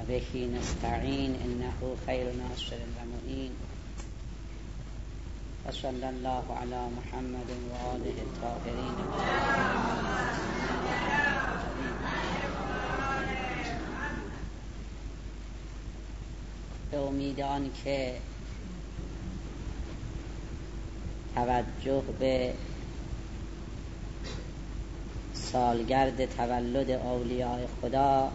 وبه نستعين إنه خير ناصر ومعين وصلى الله على محمد وآله الطاهرين به امید آن که توجه به سالگرد تولد اولیاء خدا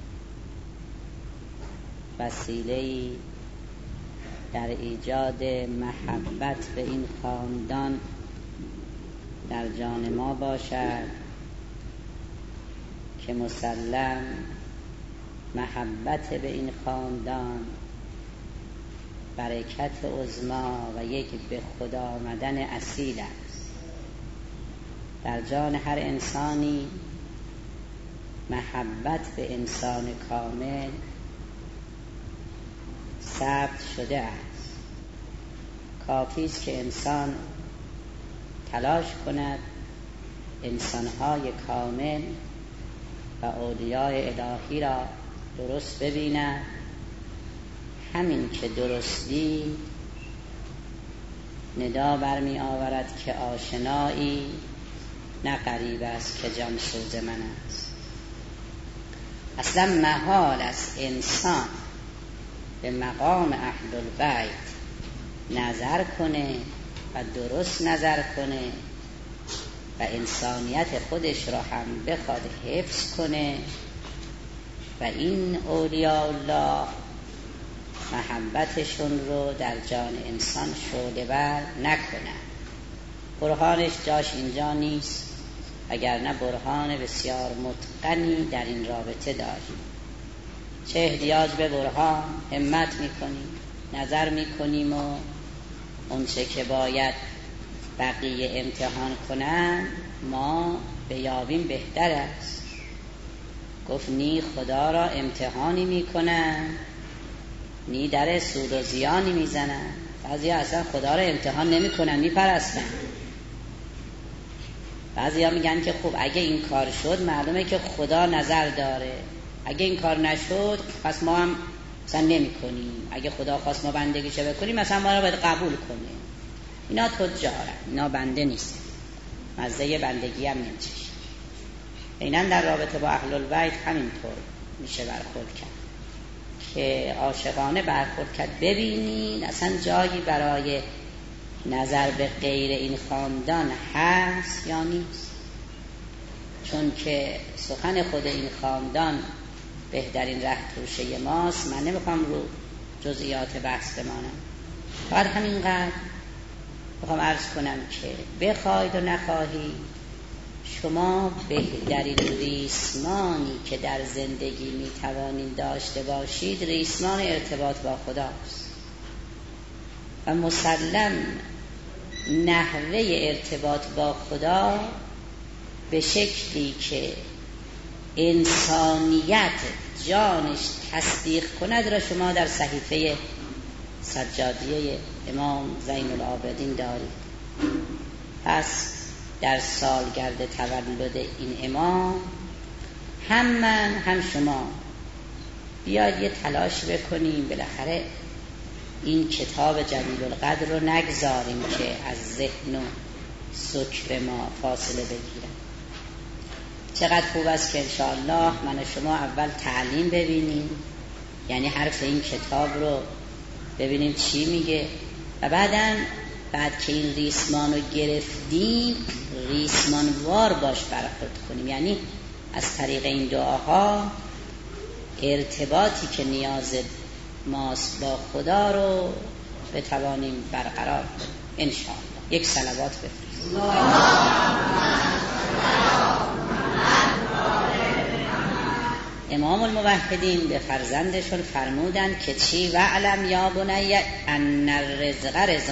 وسیله‌ای در ایجاد محبت به این خاندان در جان ما باشد که مسلم محبت به این خاندان برکت عظما و یک به خدا آمدن اصیل است. در جان هر انسانی محبت به انسان کامل ثبت شده است. کافی است که انسان تلاش کند انسان‌های کامل و اولیاء الهی را درست ببیند. همین که درستی ندا برمی آورد که آشنایی نه غریب است که جانسوز من است. اصلا محال است انسان به مقام اهل البیت نظر کنه و درست نظر کنه و انسانیت خودش را هم بخواد حفظ کنه و این اولیاء الله محبتشون رو در جان انسان شعله ور نکنه. برهانش جاش اینجا نیست، وگرنه برهان بسیار متقنی در این رابطه داریم. چه احتیاج به برهان همت میکنیم، نظر میکنیم و اونچه که باید بقیه امتحان کنن ما بیابیم بهتر است. گفت نی خدا را امتحانی میکنن نی در سود و زیانی میزنن. بعضی اصلا خدا را امتحان نمیکنن، میپرستن. بعضی ها میگن که خب اگه این کار شد معلومه که خدا نظر داره، اگه این کار نشد پس ما هم مثلا نمی کنیم، اگه خدا خواست ما بندگیشو بکنیم مثلا ما رو باید قبول کنه. اینا تجارن، اینا بنده نیست، مزه بندگی هم نمیچشن. اینا در رابطه با اهل البیت همینطور میشه برخورد کرد که عاشقانه برخورد کرد. ببینین اصلا جایی برای نظر به غیر این خاندان هست یا نیست، چون که سخن خود این خاندان بهترین ره توشه ماست. من نمیخوام رو جزئیات بحث بمانم، فقط همینقدر میخوام عرض کنم که بخواید و نخواهی شما بهترین ریسمانی که در زندگی میتوانید داشته باشید ریسمان ارتباط با خداست و مسلم نحوه ارتباط با خدا به شکلی که انسانیت جانش تصدیق کند را شما در صحیفه سجادیه امام زین العابدین دارید. پس در سالگرد تولد این امام هم من هم شما بیاید یه تلاش بکنیم بالاخره این کتاب جلیل القدر رو نگذاریم که از ذهن و سکر ما فاصله بگیرن. چقدر خوب است که انشاءالله من و شما اول تعلیم ببینیم، یعنی حرف این کتاب رو ببینیم چی میگه و بعد که این ریسمان رو گرفتیم ریسمانوار باش برخورد کنیم، یعنی از طریق این دعاها ارتباطی که نیاز ماست با خدا رو بتوانیم برقرار کنیم انشاءالله. یک صلوات بفرستید. امام الموحدین به فرزندشون فرمودند که چی؟ وعلم یا بنی ان الرزق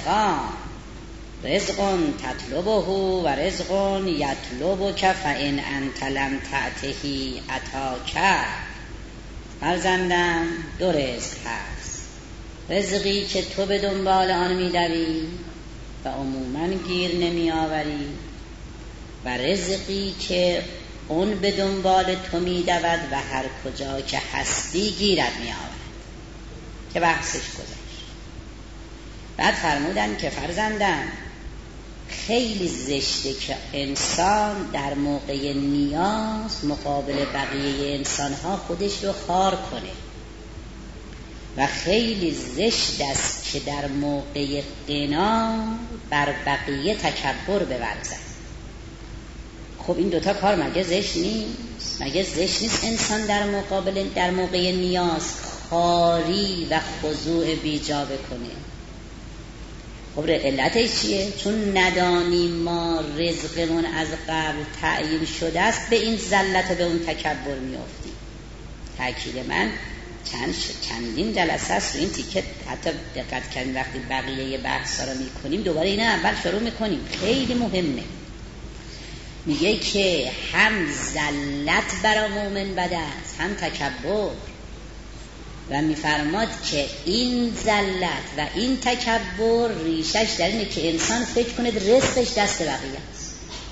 رزق تطلبه و رزق یطلبک فان انت لم تعته اتاک. فرزندم دو رزق هست، رزقی که تو به دنبال آن میدوی و عموماً گیر نمی آوری و رزقی که اون به دنبال تو می دود و هر کجا که هستی گیرد می آورد که بحثش گذشت. بعد فرمودن که فرزندم خیلی زشته که انسان در موقع نیاز مقابل بقیه انسانها خودش رو خار کنه و خیلی زشت است که در موقع غنا بر بقیه تکبر بورزد. خب این دوتا کار مگه زشت نیست؟ مگه زشت نیست انسان در موقع نیاز خاری و خضوع بیجا بکنه؟ خب علتش چیه؟ چون ندانیم ما رزقمون از قبل تعیین شده است، به این ذلت و به اون تکبر میافتیم. تأکید من چندین جلسه است رو این تیکه، حتی دقت کنیم وقتی بقیه بحثا رو میکنیم دوباره اینه اول شروع میکنیم، خیلی مهمه. میگه که هم ذلت برای مؤمن بد است هم تکبر، و میفرماد که این ذلت و این تکبر ریشش در اینه که انسان فکر کنه رزقش دست بقیه است.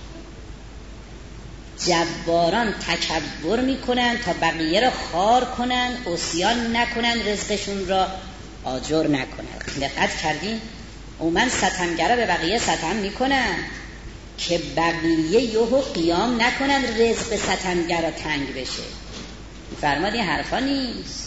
جباران تکبر میکنن تا بقیه را خار کنن، عصیان نکنن، رزقشون را آجر نکنن. دقت کردین؟ عموما ستمگرا به بقیه ستم میکنن که بقیه یهو قیام نکنن رزق ستمگرا تنگ بشه. میفرماد این حرفا نیست.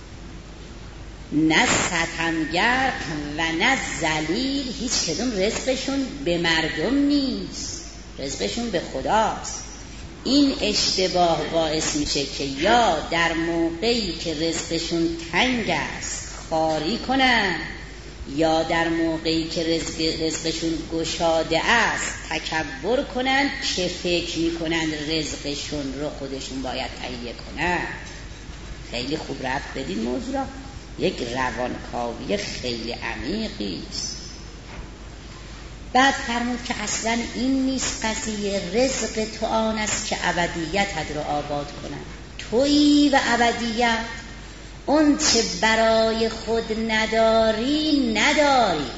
نه ستمگر و نه ذلیل هیچ کدوم رزقشون به مردم نیست، رزقشون به خداست. این اشتباه باعث میشه که یا در موقعی که رزقشون تنگ است خاری کنن، یا در موقعی که رزقشون گشاده است تکبر کنن که فکر میکنن رزقشون رو خودشون باید تهیه کنن. خیلی خوب ربط بدین موضوع را، یک روانکاوی خیلی عمیقی است. بعد فرمود که اصلا این نیست قضیه، رزق تو آن است که ابدیتت رو آباد کنن. تویی و ابدیت، اون چه برای خود نداری نداری،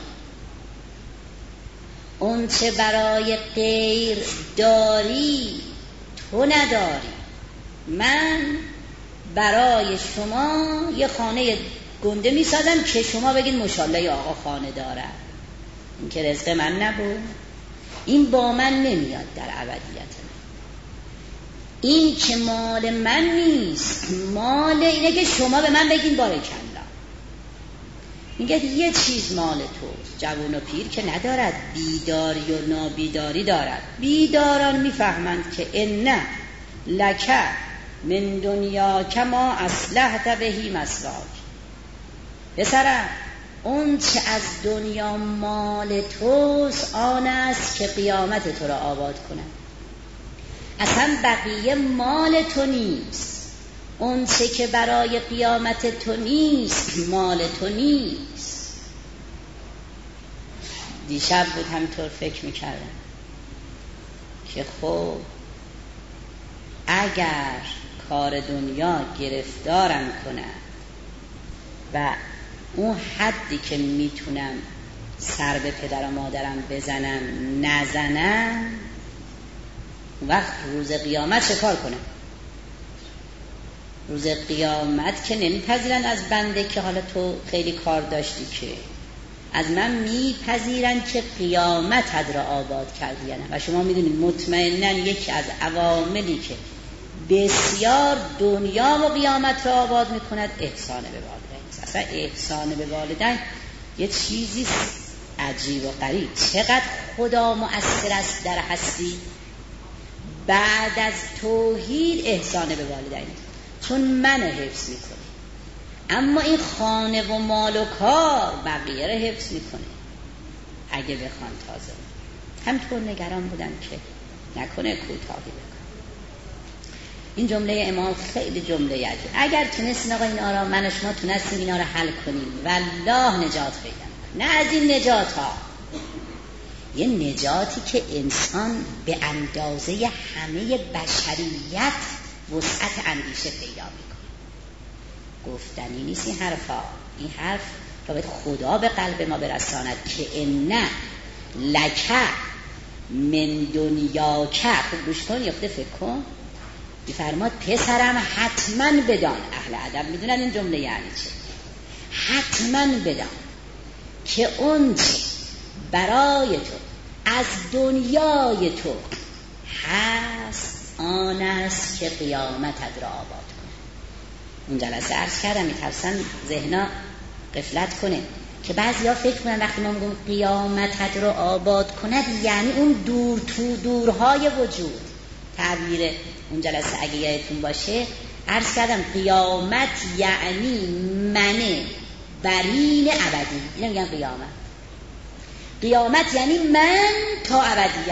اون چه برای غیر داری تو نداری. من برای شما یه خانه گنده می سازم که شما بگید ماشاءالله یا آقا خانه دارم. این که رزق من نبود، این با من نمیاد در ابدیت من. این که مال من نیست، مال اینه که شما به من بگین بارکالله. میگه یه چیز مال توست، جوان و پیر که ندارد، بیداری و نابیداری دارد. بیداران میفهمند که ان لک من دنیا کما اصلحت بهی مسواک. پسرم اون چه از دنیا مال توست آن است که قیامت تو را آباد کنه. اصلا بقیه مال تو نیست، اون چه که برای قیامت تو نیست مال تو نیست. دیشب بود همینطور فکر میکردم که خب اگر کار دنیا گرفتارم کنه و اون حدی که میتونم سر به پدر و مادرم بزنم نزنم، وقت روز قیامت چه کار کنم؟ روز قیامت که نمیپذیرن از بنده که حالا تو خیلی کار داشتی، که از من میپذیرن که قیامت را آباد کردی. و شما میدونید مطمئنن یکی از عواملی که بسیار دنیا و قیامت را آباد میکند احسان به والدین. اصلا احسان به والدین یه چیزی عجیب و غریب. چقدر خدا مؤثر است در هستی. بعد از توحید احسان به والدین، چون من حفظ میکنه، اما این خانه و مال و کار بقیه را حفظ میکنه اگه بخوان. تازه همطور نگران بودن که نکنه کوتاهی بکنه. این جمله امام خیلی جمله عجیب. اگر تونستین آقا این آرام من و شما تونستیم اینا رو حل کنیم والله نجات پیدا میکنه. نه از این نجات ها، یه نجاتی که انسان به اندازه همه بشریت وسعت اندیشه پیدا میکنه. گفتنی نیست این حرفا. این حرف را باید خدا به قلب ما برساند که ان لک من دنیا که. خوب گوش کن، یه خود فکر کن. میفرماد پسرم حتما بدان، اهل ادب میدونن این جمله یعنی چه، حتما بدان که اون چه برای تو از دنیای تو هست آن است که قیامتت را آباد کنه. اون جلسه عرض کردم میترسن ذهنا غفلت کنه که بعضیا فکر کنن وقتی ما میگم قیامتت را آباد کند یعنی اون دور تو دورهای وجود. تعبیر اون جلسه اگه یادتون باشه عرض کردم قیامت یعنی من برین ابدی، اینو میگن قیامت. قیامت یعنی من تا ابدیت.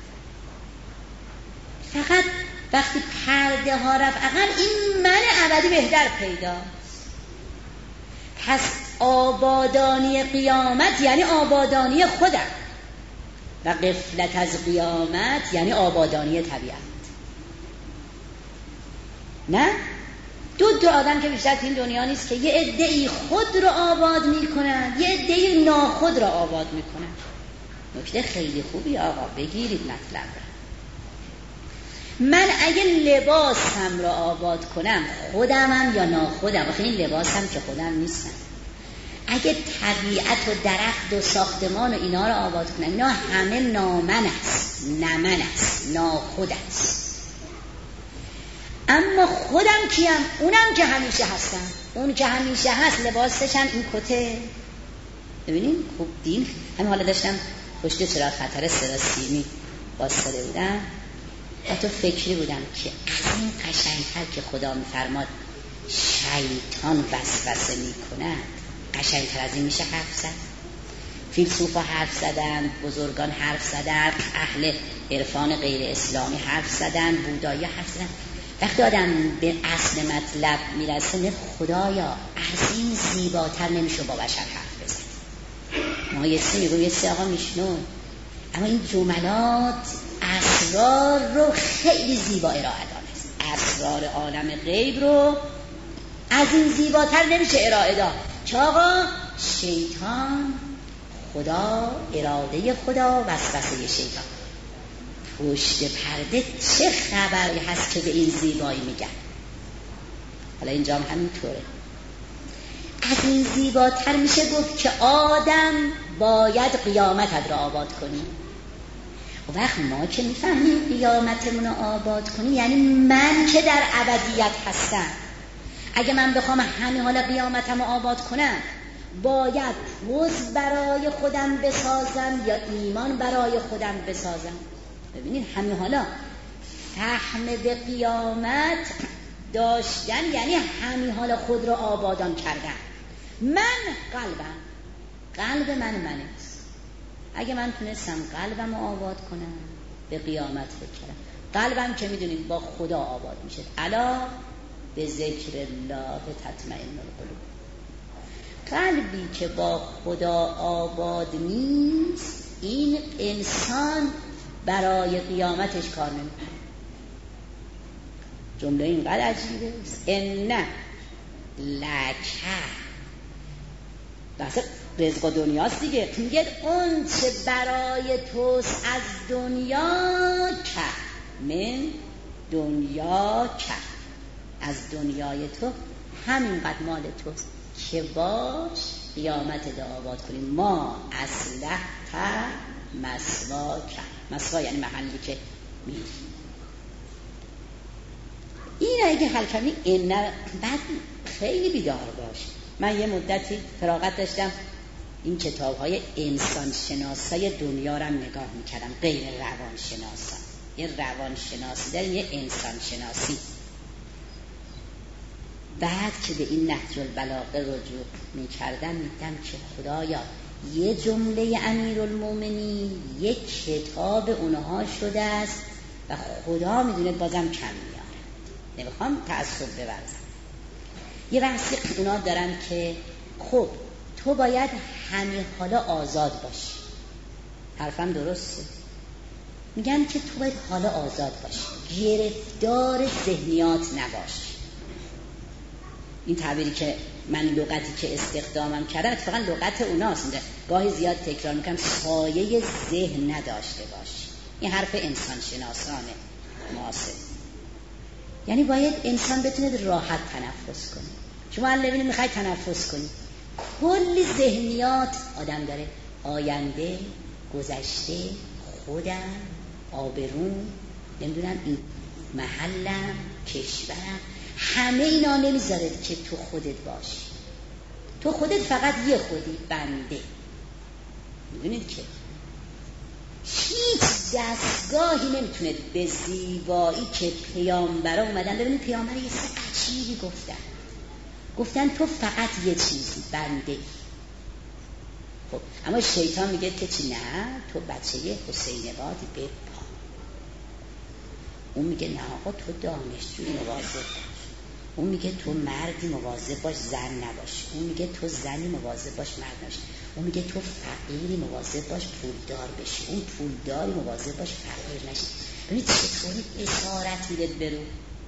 فقط وقتی پرده ها رفت عقب این من ابدی بهتر پیداست. پس آبادانی قیامت یعنی آبادانی خودم و غفلت از قیامت یعنی آبادانی طبیعت. نه دو آدم که بیشتر این دنیا نیست که یه عده‌ای خود رو آباد میکنن، یه عده‌ای ناخود رو آباد میکنن. نکته خیلی خوبی آقا بگیرید مطلب رو. من اگه لباسم رو آباد کنم خودمم یا ناخودم، آخه این لباسم که خودم نیستم. اگه طبیعت و درخت و ساختمان و اینا رو آباد کنم اینا همه نامن است، نمن است، ناخود است. اما خودم کیم؟ اونم که همیشه هستم. اون که همیشه هست لباسشم این کته. ببینین خوب دین همین حالا داشتم پشت چراغ خطر صدا سیمی واسطه بودم و تو فکری بودم که از این قشنگتر که خدا میفرماد شیطان وسوسه میکند قشنگتر از این میشه حرف زد؟ فیلسوفا حرف زدن، بزرگان حرف زدن، اهل عرفان غیر اسلامی حرف زدن، بودایی حرف زدن. وقتی آدم به اصل مطلب میرسه نه خدایا از این زیباتر نمیشه با بشر حرف بزن. ما یه سی میگویم یه سی آقا میشنون، اما این جملات اسرار رو خیلی زیبا ارائه داده. اسرار عالم غیب رو از این زیباتر نمیشه ارائه داد. چه آقا؟ شیطان، خدا، اراده خدا، وسوسه شیطان. پشت پرده چه خبری هست که به این زیبایی میگن؟ حالا اینجا هم همینطوره. از این زیباتر میشه گفت که آدم باید قیامتت را آباد کنی. و وقت ما که میفهمیم قیامتمون رو آباد کنی یعنی من که در ابدیت هستم. اگه من بخوام همین حالا قیامتم رو آباد کنم باید پوز برای خودم بسازم یا ایمان برای خودم بسازم. ببینید همین حالا فهم به قیامت داشتن یعنی همین حالا خود رو آبادان کردن. من قلب من است. اگه من تونستم قلبم رو آباد کنم به قیامت فکر کنم. قلبم که میدونید با خدا آباد میشه. الا به ذکر الله تطمئن القلوب. قلبی که با خدا آباد نیست این انسان برای قیامتش کار نمیکنه. جمله اینقدر عجیبه است. ان لکه بس رزق و دنیاست دیگه. میگه اون چه برای توست از دنیا که من دنیا که از دنیای تو همینقدر مال توست که باش قیامت دا آباد کنیم. ما اصلحت مسواک. مسوا یعنی محلی که میری. این اگه حل کنی این بعد خیلی بیدار باش. من یه مدتی فراغت داشتم این کتاب‌های انسان شناسای دنیا رو نگاه می‌کردم، غیر روان شناسا. یه روان شناسی داریم، یه انسان شناسی. بعد که به این نهج البلاغه رجوع می‌کردم می‌دیدم که خدایا یه جمله امیرالمومنین یک کتاب اونها شده است و خدا میدونه بازم کم میاره. نمیخوام تعصب بورزم. یه بحثی اونا دارن که خب تو باید همین حالا آزاد باشی. حرفم درسته؟ میگن که تو باید حالا آزاد باشی، گرفتار ذهنیات نباشی. این تعبیری که من لغتی که استخدامم کردم اتفاقا لغت اوناست. گاهی زیاد تکرار میکنم سایه ذهن نداشته باشی. این حرف انسان شناسانه معاصر. یعنی باید انسان بتونه راحت تنفس کنه. شما الان ببینید میخوای تنفس کنی، کلی ذهنیات آدم داره، آینده، گذشته، خودم، آبرون، نمیدونم این محلم، کشورم، همه اینا نمیذاره که تو خودت باشی. تو خودت فقط یه خودی، بنده. میدونید که هیچ دستگاهی نمیتونه به زیبایی که پیامبرا اومدن. ببینید پیامبر یه چیز عجیبی گفتن تو فقط یه چیزی، بنده. خب اما شیطان میگه که چی؟ نه، تو بچه حسین بادی بپا. اون میگه نه آقا تو دانشجوی مواظب باش. اون میگه تو مردی مواظب باش زن نباش. اون میگه تو زنی مواظب باش مرد نباش. اون میگه تو فقیری مواظب باش پولدار بشی. اون پولداری مواظب باش فقیر نشی. ببینید چطوری اسارت میده برو.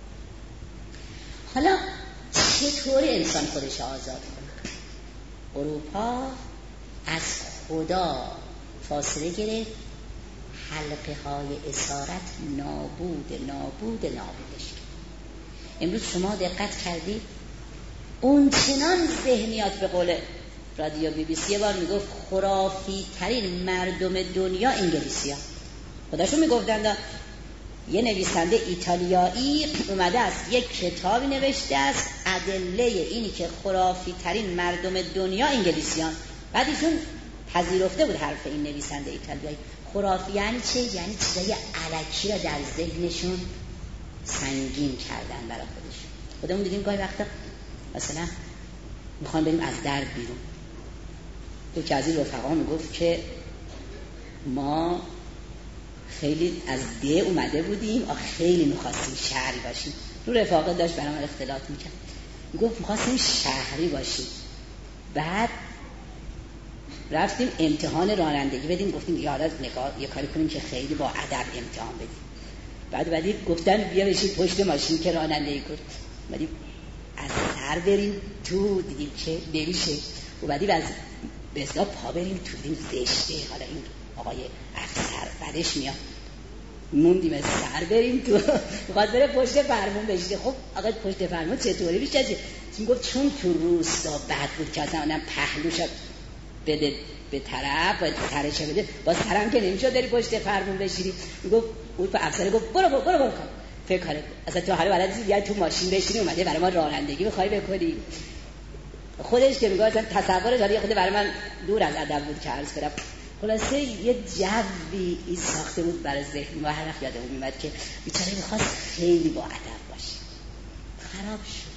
حالا چطوری انسان خودش آزاد کنه؟ اروپا از خدا فاصله گرفت، حلقه های اسارت نابودش کرد. امروز شما دقت کردید اون چنان ذهنیات، به قول رادیو BBC یه بار میگفت خرافی ترین مردم دنیا انگلیسی ها. خودشون میگفتند یه نویسنده ایتالیایی اومده است یک کتابی نوشته است ادله اینی که خرافی ترین مردم دنیا انگلیسیان. بعد ایشون پذیرفته بود حرف این نویسنده ایتالیایی. خرافی یعنی چه؟ یعنی چیزای الکی را در ذهنشون سنگین کردن برای خودشون. خودمون دیدیم گاهی وقتا مثلا میخوام بریم از در بیرون، یکی از این رفقا میگفت که ما خیلی از ده اومده بودیم، خیلی میخواستیم شهری باشیم. رو رفاقه داشت برام اختلاط میکرد، میگفت میخواستیم شهری باشیم. بعد رفتیم امتحان رانندگی بدیم، گفتیم یه کاری کنیم که خیلی با ادب امتحان بدیم. بعدی گفتن بیا بشید پشت ماشین که رانندگی کنیم. بعدی از سر بریم تو، دیدیم که نمیشه. و بعدی از به اصطلاح پا بریم تو، دیدیم زشته. حالا این آقای افسر بعدش میاد، موندیم از سر بریم تو، میخواد بره پشت فرمون بشیده. خب آقا پشت فرمون چطوری میشه؟ میگفت چون تو روستا بد بود که اصلا پهلوش بده به طرف و ترشه بده، باز ترم که نمیشد داری پشت فرمون بشیری. میگفت اون افسر گفت برو کن فکر کنه اصلا تو حالا بلد نیستی تو ماشین بشینی اومده برای ما رانندگی میخوای بکنی. خودش که میگه اصلا تصورش حالا خود برای من دور از ادب بود که عرض کنم. خلاصه یه جوی این ساخته بود برای ذهن ما. هر وقت یادمون میاد که بیچاره میخواست خیلی با ادب باشه، خراب شد.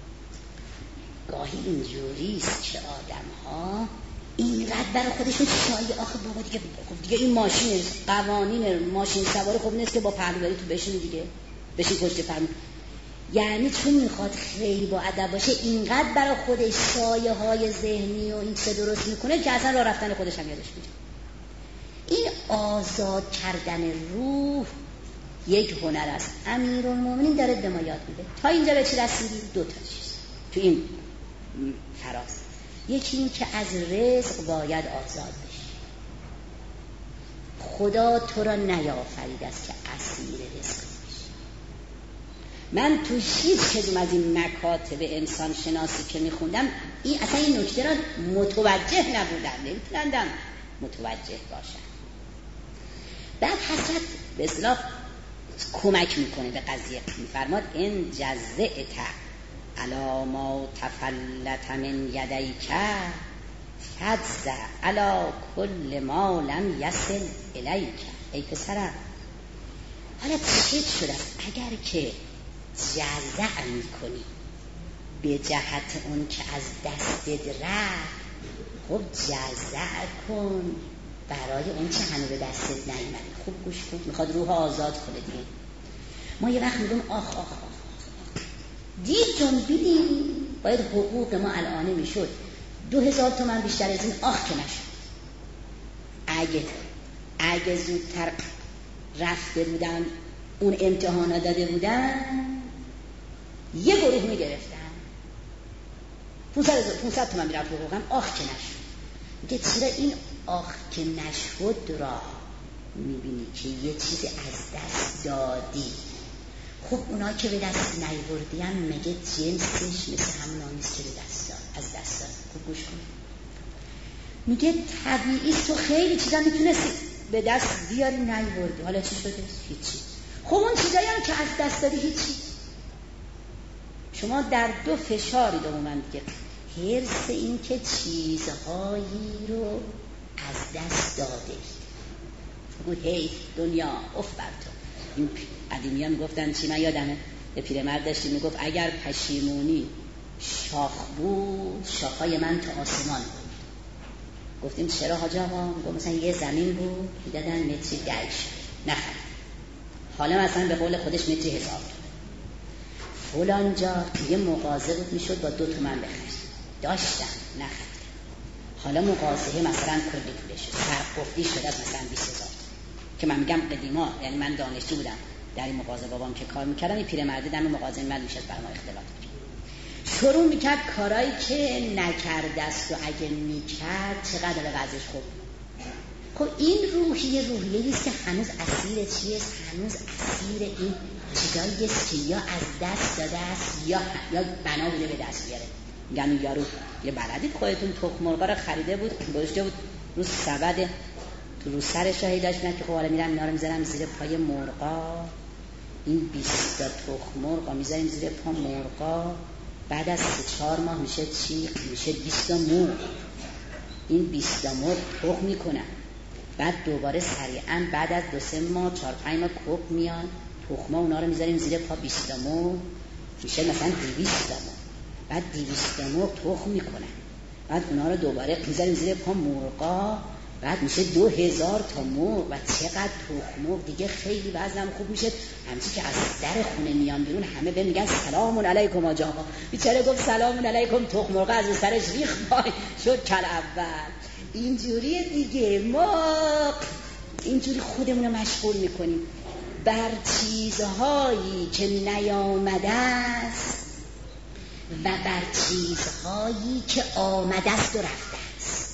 گاهی اینجوریست که آدم‌ها اینقدر برای خودشون شایعه، آخه بابا دیگه این ماشین قوانین ماشین سواری خب نیست که با پهلوبری تو بشین دیگه، بشین پشت فرمون. یعنی چون میخواد خیلی با ادب باشه اینقدر برای خودش شایعه های ذهنی و این چه درست میکنه که اصلا راه رفتن خودش هم یادش میره. این آزاد کردن روح یک هنر است. امیرالمومنین داره به ما یاد میده. تا اینجا به چی رسیدیم؟ 2 تا چیز تو این فراز. یکی این که از رزق باید آزاد بشی. خدا تو را نیافرید است که اسیر رزق بشی. من تو هیچ کدوم از این مکاتب انسان شناسی که میخوندم اصلا این نکته را متوجه نبودم، نمیتونندم متوجه باشم. بعد حضرت به اصطلاح کمک میکنه به قضیه، میفرماد ان جزعت علی ما تفلت من یدیک فجزع علی کل ما لم یصل الیک. ای پسرم حالا چه شده است اگر که جزع میکنی به جهت اون که از دستت رفت، خب جزع کن برای اون چه هنو به دستت نیامد. خوب گوش کن، میخواد روح آزاد کنه دیگه. ما یه وقت میگم آخ دید جنبیدیم، باید حقوق ما الان میشد 2000 تومان بیشتر از این آخ که نشد. اگه زودتر رفته بودن اون امتحانا داده بودن یه گروه میگرفتن 500 تومان میرفت حقوقم، آخ که نشد. میگه چرا این آخ که نشد را میبینی که یه چیزی از دست دادی. خب اونا که به دست نیاوردیم میگه جنسش مثل همون نیست که به دست داد، از دست داد. خوب گوش کن. میگه طبیعی تو خیلی چیزا میتونستی به دست بیاری نیاوردی، حالا چی شده؟ هیچی. خب اون چیزایی هم که از دست دادی هیچی. شما در دو فشاری دومن دیگه، حرص این که چیزهایی رو از دست داده، اون حیف دنیا اف بر تو. این قدیمی ها میگفتن چی، من یادمه به پیرمرد داشتی میگفت اگر پشیمونی شاخ بود شاخهای من تا آسمان بود. گفتیم چرا حاج آقا؟ میگفت مثلا یه زمین بود میدادن متری 10 نخرد، حالا مثلا به قول خودش متری 1000 فلان جا یه مغازه بود میشد با 2 تومن بخرید، داشتم نخرد، حالا مغازه مثلا کلی پولش شد، سرقفلی شد از مثلا 20000. که من میگم قدیما، یعنی من دانشجو بودم در این مغازه بابام که کار میکردم، این پیرمرد در مغازه من میشد برام اختلاط میکرد، شروع میکرد کارایی که نکرده است و اگه میکرد چقدر وضعش خوب. خب این روحیه است که هنوز اسیر چیست؟ هنوز اسیر این چیزایی است که یا از دست داده است یا بنا بوده به دست بیاره. میگم یارو یه بلدید خودتون تخم مرغا رو خریده بود، گذاشته بود رو سبد تو رو سر شاهی داشت که خب حالا میرم اینا رو میذارم زیر پای مرغا، این 20 تا تخم مرغا میذاریم زیر پا مرغا، بعد از 3-4 ماه میشه چی؟ میشه 20 تا مرغ. این 20 تا مرغ تخم میکنن، بعد دوباره سریعا بعد از 2-3 ماه 4-5 ماه کپ میان تخما، اونا رو میذاریم زیر پا 20 تا مرغ میشه مثلا 200 تا مرغ، بعد 200 تا مرغ تخم میکنن، بعد اونا رو دوباره میذاریم زیر پا مرغا، بعد میشه 2000 تا مرغ و چقدر تخم مرغ دیگه. خیلی وضعم خوب میشه، همچی که از در خونه میان بیرون همه به میگن سلام علیکم آقا جان. بیچاره گفت سلام علیکم، تخم مرغ از سرش ریخت شد کل اول. اینجوریه دیگه، ما اینجوری خودمون رو مشغول میکنیم بر چیزهایی که نیامده است و بر چیزهایی که آمده است و رفته است.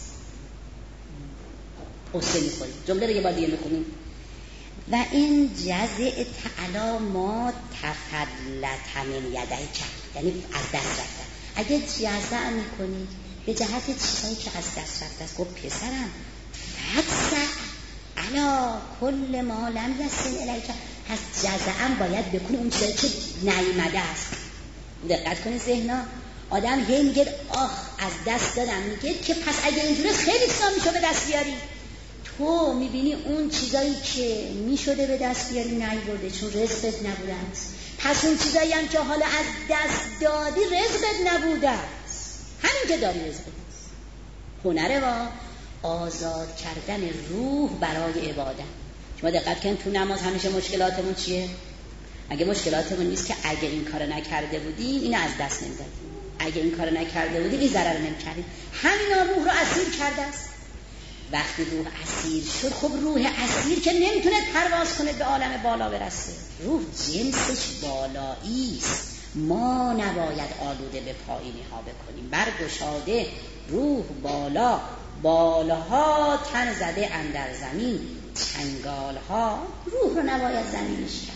قصه میخوریم. جمله رو یه بار دیگه میخونیم. و این جزء تعالی ما تفلت من یدیک، یعنی از دست رفته. اگه جزع میکنید به جهت چیزهایی که از دست رفته است، گفت پسرم فجزع علا کل ما لم یصل الیک، پس جزعم باید بکنه اون چیزایی که نیامده است. دقت کنید ذهنا، آدم هی میگه آخ از دست دادم، میگه که پس اگه اینجوری خیلی چیزا میشه به دست بیاری. تو میبینی اون چیزایی که میشده به دست بیاری نیورده، چون رزقت نبوده است. پس اون چیزایی هم که حالا از دست دادی رزقت نبوده است، همین که داری رزقت است. هنره با آزاد کردن روح برای عبادت. شما دقت کنید تو نماز همیشه مشکلاتمون چیه؟ اگه مشکلاتمون نیست که اگه این کارو نکرده بودی اینو از دست نمیدادی، اگه این کارو نکرده بودی این ضرر نمی‌کردی. همینا روح رو اسیر کرده است. وقتی روح اسیر شد، خب روح اسیر که نمیتونه پرواز کنه به عالم بالا برسه. روح جنسش بالایی است، ما نباید آلوده به پایینی ها بکنیم. برگشاده روح بالا، بالها تن زده اندر زمین، چنگال ها روح رو نباید زمینش کرد.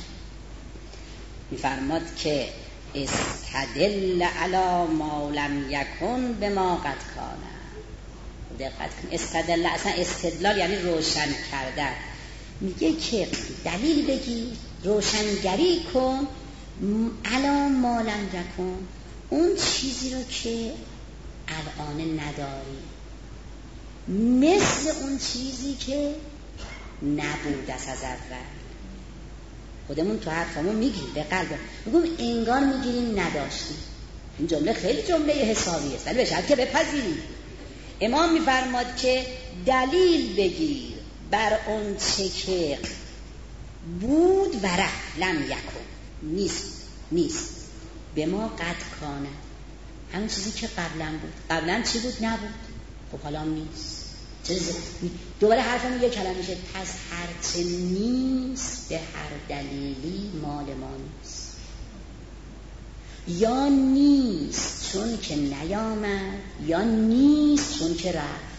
میفرماد که استدل علی ما لم یکن بما قد کان. دقت کن، استدل اصلا استدلال یعنی روشن کردن. میگه که دلیل بگی، روشنگری کن علی ما لم یکن، اون چیزی رو که الان نداری، مثل اون چیزی که نبود از اول. خودمون تو حرفمون میگیم به قلب، میگم انگار میگیریم نداشتیم. این جمله خیلی جمله حسابی است، ولی به شرط که بپذیریم. امام میفرماد که دلیل بگیر بر اون چه که بود و رفت، لم یکن، نیست به ما قد کانه، همون چیزی که قبلا بود. قبلا چی بود؟ نبود. خب حالا نیست. دوباره حرفمون یک کلمه میشه، پس هرچه نیست به هر دلیلی مال ما نیست. یا نیست چون که نیامد، یا نیست چون که رفت،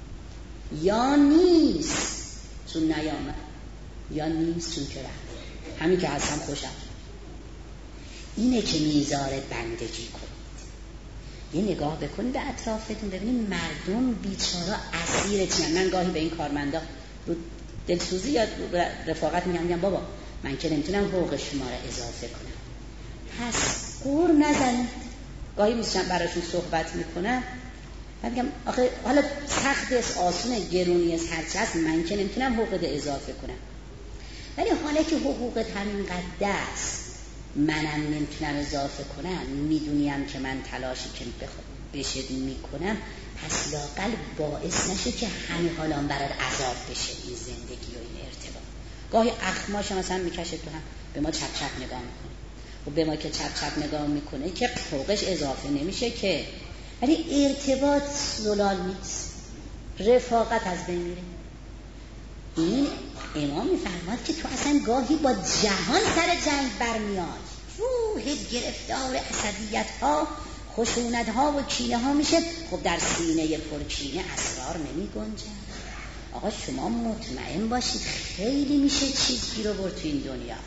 یا نیست چون نیامد، یا نیست چون که رفت. همین که هستم خوشم. اینه که میذاره بندگی کنید. یه نگاه بکنید به اطرافتون، ببینید مردم بیچاره اسیر چیه. من گاهی به این کارمندا رو دلسوزی یا رفاقت میگم بابا من که نمیتونم حقوق شما رو اضافه کنم، پس قور نزنید. گاهی میشم براشون صحبت میکنم، من میگم آخه حالا سخت است، آسونه، گرونی است، هرچی هست، من که نمیتونم حقوقت اضافه کنم، ولی حالا که حقوقت همینقدر است منم نمیتونم اضافه کنم، میدونیم که من تلاشی که بشه میکنم، پس لااقل باعث نشه که همین حالا برات عذاب بشه این زندگی و این ارتباط. گاهی اخماش مثلا میکشه تو هم به ما چپ چپ نگاه میکنه و به ما که چپ چپ نگاه میکنه که حقوقش اضافه نمیشه که، ولی ارتباط زلال نیست، رفاقت از بین میره. این امام میفرماد که تو اصلا گاهی با جهان سر جنگ برمیاد، روحت گرفتار عصبیت ها، خشونت ها و کینه ها میشه. خب در سینه پرکینه اسرار نمی گنجن. آقا شما مطمئن باشید خیلی میشه چیز گیر آورد تو این دنیا،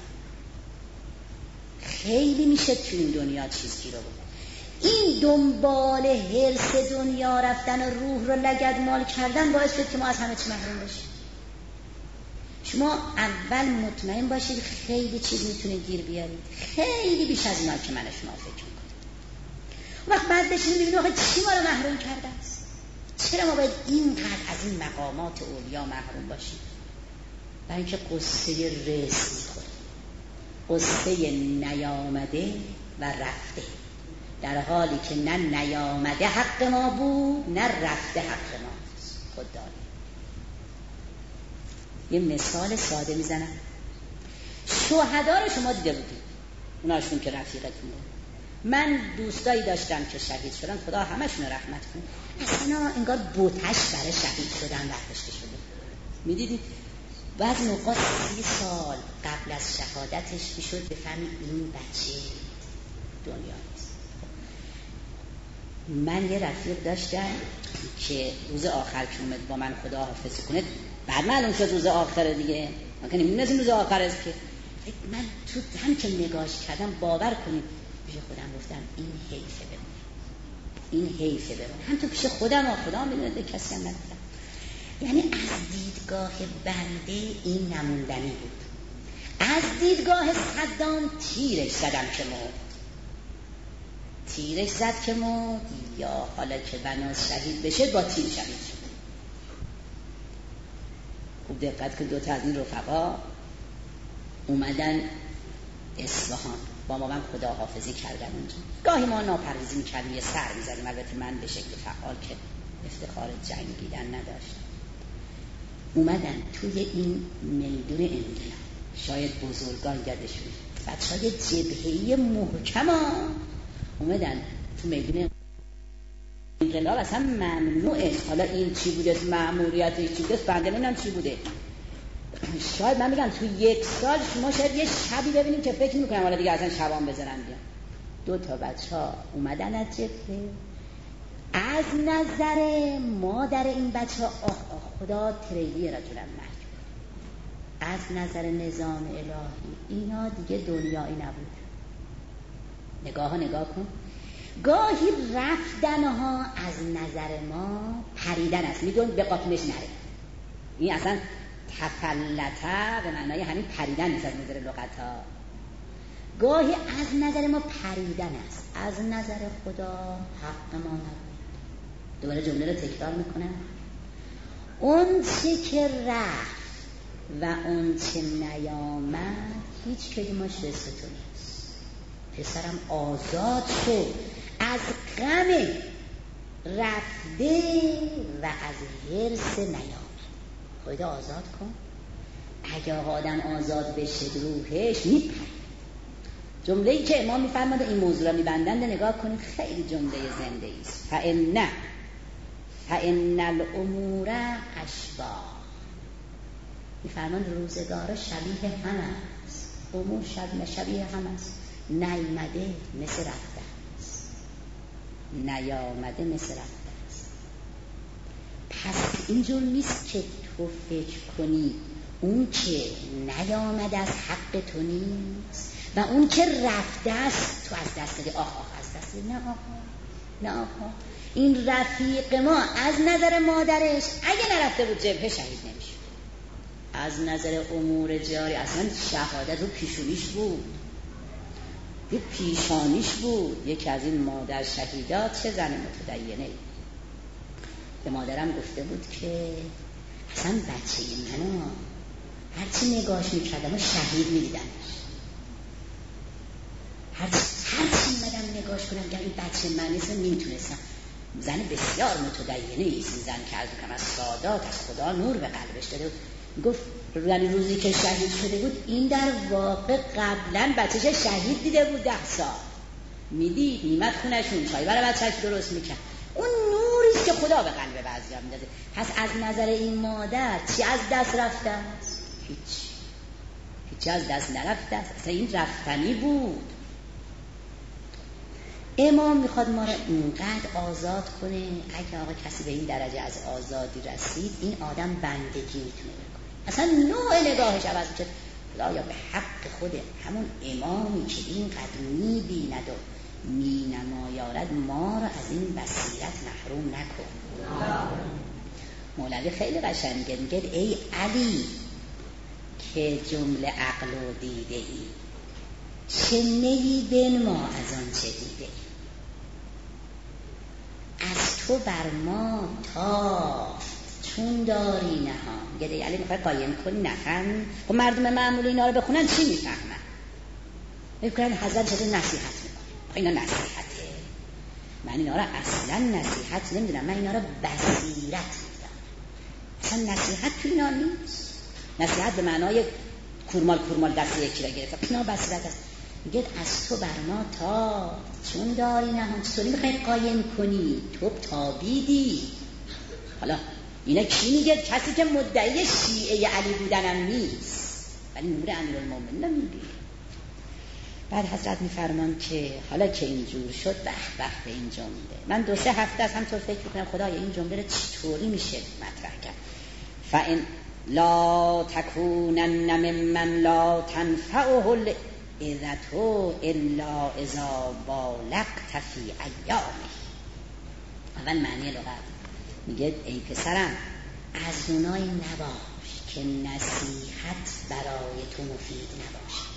خیلی میشه تو این دنیا چیز گیر آورد. این دنبال حرص دنیا رفتن و روح رو لگدمال کردن باعث شد که ما از همه چی محروم بشیم. شما اول مطمئن باشید خیلی چیز میتونه گیر بیارید، خیلی بیش از اینا که من شما فکر میکنم. وقت بعد بشین ببینید آخه چی ما رو محروم کرده است؟ چرا ما باید اینقدر از این مقامات اولیا محروم باشیم؟ برای اینکه قصه رزق میخوریم، قصه نیامده و رفته، در حالی که نه نیامده حق ما بود نه رفته حق ما. خود داری. یه مثال ساده میزنم. شهدا رو شما دیده بودید، اوناشون که رفیقتون بود. من دوستایی داشتم که شهید شدن، خدا همشون رحمت کنه. اصلا انگار بوتش برای شهید شدن برداشته شده. میدیدید بعضی موقع 30 سال قبل از شهادتش میشد بفهمید این بچه دنیا نیست. من یه رفیق داشتم که روز آخر که اومد با من خدا حافظی کنه، بعد معلوم شد روز آخر دیگه، من که نمیدونستم روز آخر است که من تو هم که نگاش کردم باور کنید پیش خودم گفتم این حیفه بمونه، این حیفه بمونه. هم تو پیش خودم میدونه کسی هم ندیدم. یعنی از دیدگاه بنده این نموندنی بود، از دیدگاه صدام تیرش زدم که مرد، تیرش زد که مرد، یا حالا که بناس شهید بشه با تیر شهید شد. خوب دقت که 2 تا از این رفقا اومدن اصفهان با ما من خدا حافظی کردن اونجا. گاهی ما ناپرهیزی میکردیم، یه سر میزدیم، البته من به شکل فعال که افتخار جنگیدن نداشتم. اومدن توی این میدون انقلاب، شاید بزرگان یادشون، بچهای جبهه‌ای محکم اومدن تو میدون انقلاب. اصلا ممنوعه. حالا این چی بوده، مأموریتش چی بوده، بنده نمیدونم چی بوده. شاید من میگم تو 1 سال شما شاید یه شبی ببینیم که فکر میکنم حالا دیگه اصلا شبان بزنن بیان. 2 تا بچه‌ها اومدن از جبهه، از نظر مادر این بچه‌ها خدا تریلی رجلن محجوب، از نظر نظام الهی اینا دیگه دنیایی نبود. نگاه کن، گاهی رفتنها از نظر ما پریدن است، میدون به قاطمش نره. این اصلا تفلته به معنای همین پریدن نیست از نظر لغتا. گاهی از نظر ما پریدن است، از نظر خدا حق ما نبود. دوباره جمله رو تکرار میکنم. اون چه که رفت و اون چه نیامد هیچ کدومش دست تو نیست. پسرم آزاد شد از غم رفته و از حرص نیامد. خودت آزاد کن. اگه آدم آزاد بشه روحش میپره. جمله‌ای که امام میفرماده این موضوع را میبندند نگاه کنید، خیلی جمله زنده است. فإن الامور اشباح. میفرماند روزگار شبیه هم است، امور شبیه هم است. نیامده مثل رفته است، نیامده مثل رفته است. پس اینجور نیست که تو فکر کنی اون که نیامد از حق تو نیست و اون که رفته است تو از دست دادی. آه از دست دادی. نه آقا این رفیق ما از نظر مادرش اگه نرفته بود جبهه شهید نمیشه. از نظر امور جاری اصلا شهادت رو پیشونیش بود، یه پیشانیش بود. یکی از این مادر شهیدات چه زن متدینه به مادرم گفته بود که اصلا بچه منو هرچی نگاهش میکردم شهید میدیدمش، هرچی مدام نگاهش کنم گرمی بچه من نیست نمیتونستم. زن بسیار متدینه ایست، زن که از کم از سادات از خدا نور به قلبش داده بود. گفت یعنی روزی که شهید شده بود این در واقع قبلا بچه‌ش شهید دیده بود 10 سال میدید میمد خونشون چای برای بچه‌ش درست میکرد. اون نوریست که خدا به قلب بعضیا میداده. پس از نظر این مادر چی از دست رفته است؟ هیچی از دست نرفته است. اصلا این رفتنی بود. امام میخواد ما را اینقدر آزاد کنه اگه آقا کسی به این درجه از آزادی رسید این آدم بندگی میتونه بکنه. اصلا نوع نگاهش عوض میشه. خدایا به حق خود همون امامی که اینقدر میبیند و مینمایارد ما را از این بصیرت محروم نکن. مولوی خیلی قشنگه میگه ای علی که جمله عقل و دیده ای چه نهی بنما از آن چه دیده ای. از تو بر ما تافت چون داری نهان. میگه علی میخواد قایم کنی نخن. خب مردم معمولی اینا رو بخونن چی میفهمن؟ میگن حضرت چه نصیحت میکنه. اینا نصیحته. من اینا رو اصلا نصیحت نمیدونم، من اینا رو بصیرت میدونم. اصلا نصیحت تو اینا نیست. نصیحت به معنای کورمال دست یکی را گرفت. اینا بصیرت است. میگه از تو بر ما تا چون داری نهان. چطوری میخوای قایم کنی؟ تو تابیدی. حالا اینا کی میگه؟ کسی که مدعی شیعه علی بودنم نیست ولی نور امیرالمومنین نمیگه. بعد حضرت میفرمان که حالا که اینجور شد به به این جمله من 2-3 هفته از همطور فکر میکنم خدایا این جمله رو چطوری میشه مطرح کرد. فإن لا تکونن ممن لا تنفعه الاذة الا اذا بالغت فی ایامه. اول معنی لغت میگه ای پسرم از اونایی نباش که نصیحت برای تو مفید نباشد.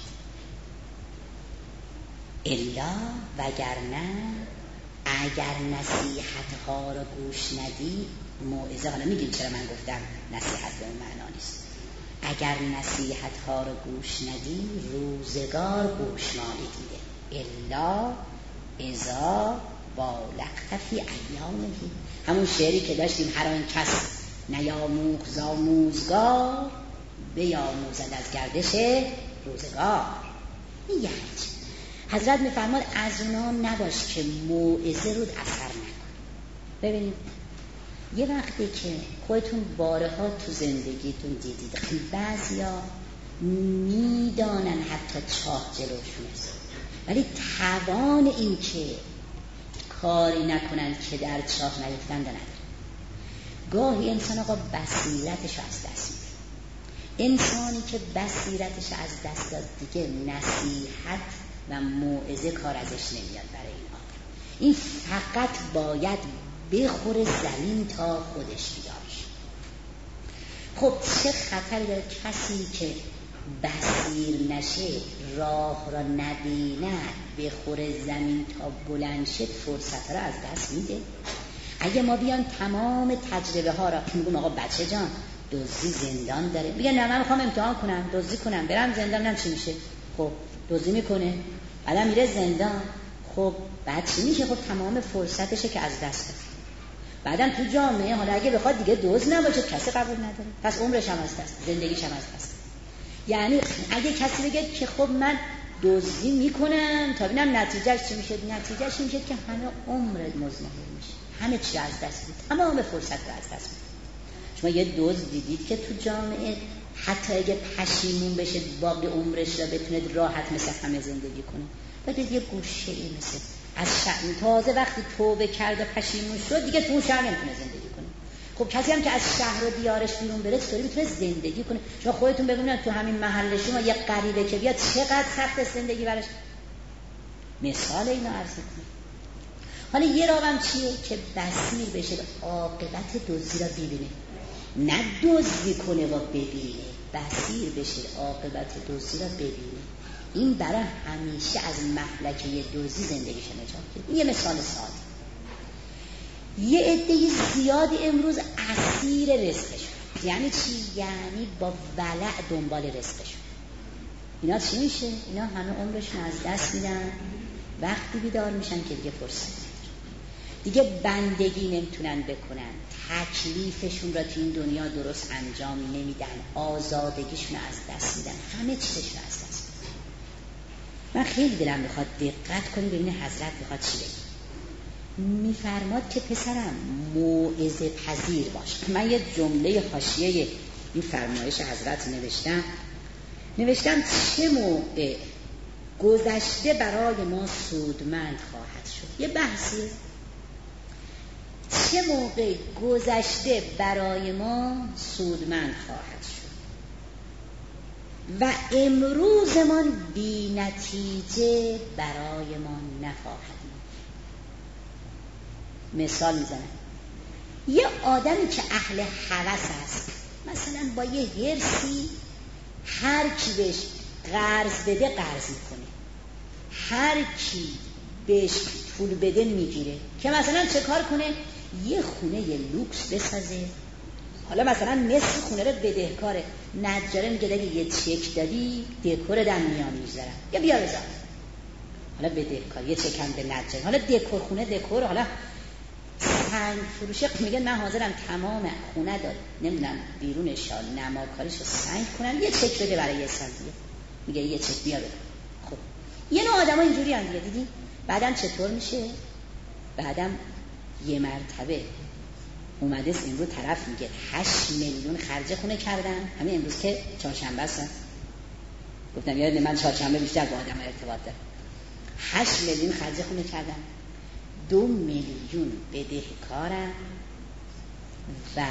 الا وگرنه اگر نصیحت ها رو گوش ندی موعظه. حالا میگیم چرا من گفتم نصیحت به اون معنا نیست. اگر نصیحت ها رو گوش ندی روزگار گوشمالی دیده. الا اذا بالغت فی ایامه. همون شعری که داشتیم هر آن کس نیاموخ زآموزگار بیاموزد از گردش روزگار. میگه حضرت میفرماد از اونا نباش که موعظه رود اثر نکن. ببینید یه وقتی که خودتون بارها تو زندگیتون دیدید بعضیا میدانن حتی چاه جلوشون است ولی توان این که کاری نکنن که در چاه نیفتن نداره. گاهی انسان آقا بصیرتش از دست میده. انسانی که بصیرتش از دست داد دیگه نصیحت و موعظه کار ازش نمیاد برای این آدم. این فقط باید بخوره زمین تا خودش بیدار شه. خب چه خطری داره کسی که بصیر نشه راه را نبیند بخوره زمین تا بلند شه فرصت را از دست میده. اگه ما بیان تمام تجربه ها را میگم آقا بچه جان دزدی زندان داره، میگن نه من میخوام امتحان کنم دزدی کنم برم زندان نم چی میشه؟ خب دزدی میکنه بعدم میره زندان. خب بعد چی میشه؟ خب تمام فرصتشه که از دست داد. بعدم تو جامعه حالا اگه بخواد دیگه دزد نباشه کسی قبول نداره پس عمرش هم از دست زندگیش هم از دست. یعنی اگه کسی بگه که خب من دزدی میکنم تا ببینم نتیجهش چی میشه، نتیجهش این میشه که همه عمر مزمحل میشه، همه چی از دست میده، تمام فرصت رو از دست میده. شما یه دزد دیدید که تو جامعه حتی اگه پشیمون بشه باقی عمرش را بتونه راحت مثل همه زندگی کنه؟ بعد یه گوشه‌ای مثل از تازه وقتی توبه کرد و پشیمون شد دیگه تو شهر نمیتونه زندگی کنه. خب کسی هم که از شهر و دیارش بیرون بره چطوری میتونه زندگی کنه؟ شما خودتون ببینید تو همین محل شما یک غریبه که بیاد چقدر سخت زندگی براش. مثال اینو عرض کنم. حالا یه راهم چیه که بصیر بشه، عاقبت دزدی را ببینه، نه دزدی کنه و ببینه، بصیر بشه عاقبت دزدی را ببینه. این برای همیشه از مهلکه دزدی زندگیش نجات بده. یه مثال ساده. یه عده زیادی امروز اسیر رزقشون. یعنی چی؟ یعنی با ولع دنبال رزقشون. اینا چی میشه؟ اینا همه عمرشون از دست میدن، وقتی بیدار میشن که دیگه فرصت ندارن، دیگه بندگی نمیتونن بکنن، تکلیفشون را تو این دنیا درست انجام نمیدن، آزادگیشون از دست میدن، همه چیزشون از دست میدن. من خیلی دلم میخواد دقت کنی ببینید حضرت میخواد چی بگه. میفرماد که پسرم موعظه پذیر باش. من یه جمله حاشیه این فرمایش حضرت نوشتم چه موقع گذشته برای ما سودمند خواهد شد. یه بحثیه. چه موقع گذشته برای ما سودمند خواهد شد و امروزمان بی نتیجه برای ما نخواهد بود. مثال میزنم. یه آدمی که اهل هوس است، مثلا با یه حرصی هر کی بهش قرض بده قرض میکنه، هر کی بهش پول بده میگیره، که مثلا چه کار کنه؟ یه خونه یه لوکس بسازه. حالا مثلا نصف خونه رو بدهکاره، نجاره میگه اگه یه چک دادی دکور دم میان میذارم یا بیا بذار. حالا بدهکار یه چکم به نجاره، حالا دکور خونه دکور، حالا سنگ فروشه میگه من حاضرم تمام خونه داد نمیدونم بیرون شال نماکاریشو سنگ کنم، یه چک بده برای یه سال دیگه. میگه یه چک بیا بده. خب یه نوع آدم ها اینجوری هم دیگه دیدی. بعدم چطور میشه؟ بعدم یه مرتبه اومده امروز طرف میگه 8 میلیون خرج خونه کردن، همین امروز که چهارشنبه است، گفتم یاد من چهارشنبه بیشتر با آدم ارتباط دارم. 8 میلیون خرج خونه کردن، 2 میلیون بدهکارم و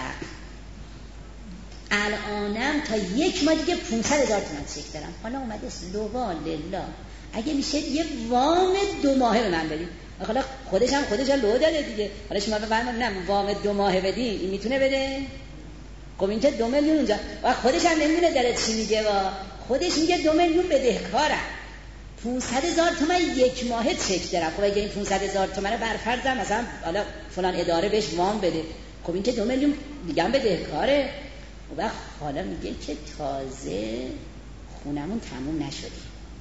الانم تا 1 ماه دیگه 500,000 تومان چک دارم. حالا اومده لوا لله اگه میشه یه وام 2 ماهه به من بدید. حالا خودش لو داده دیگه. حالا شما بفرمایید نه وام 2 ماهه بدی این میتونه بده؟ خب این که 2 میلیون اونجا و خودش هم نمیدونه داره چی میگه و خودش میگه 2 میلیون بدهکارم، 500,000 تومان 1 ماهه چک دارم. خب اگه این 500,000 تومان رو برفرضم مثلا حالا فلان اداره بهش وام بده، خب این که 2 میلیون دیگه هم بدهکاره. و حالا میگه که تازه خونمون تموم نشده،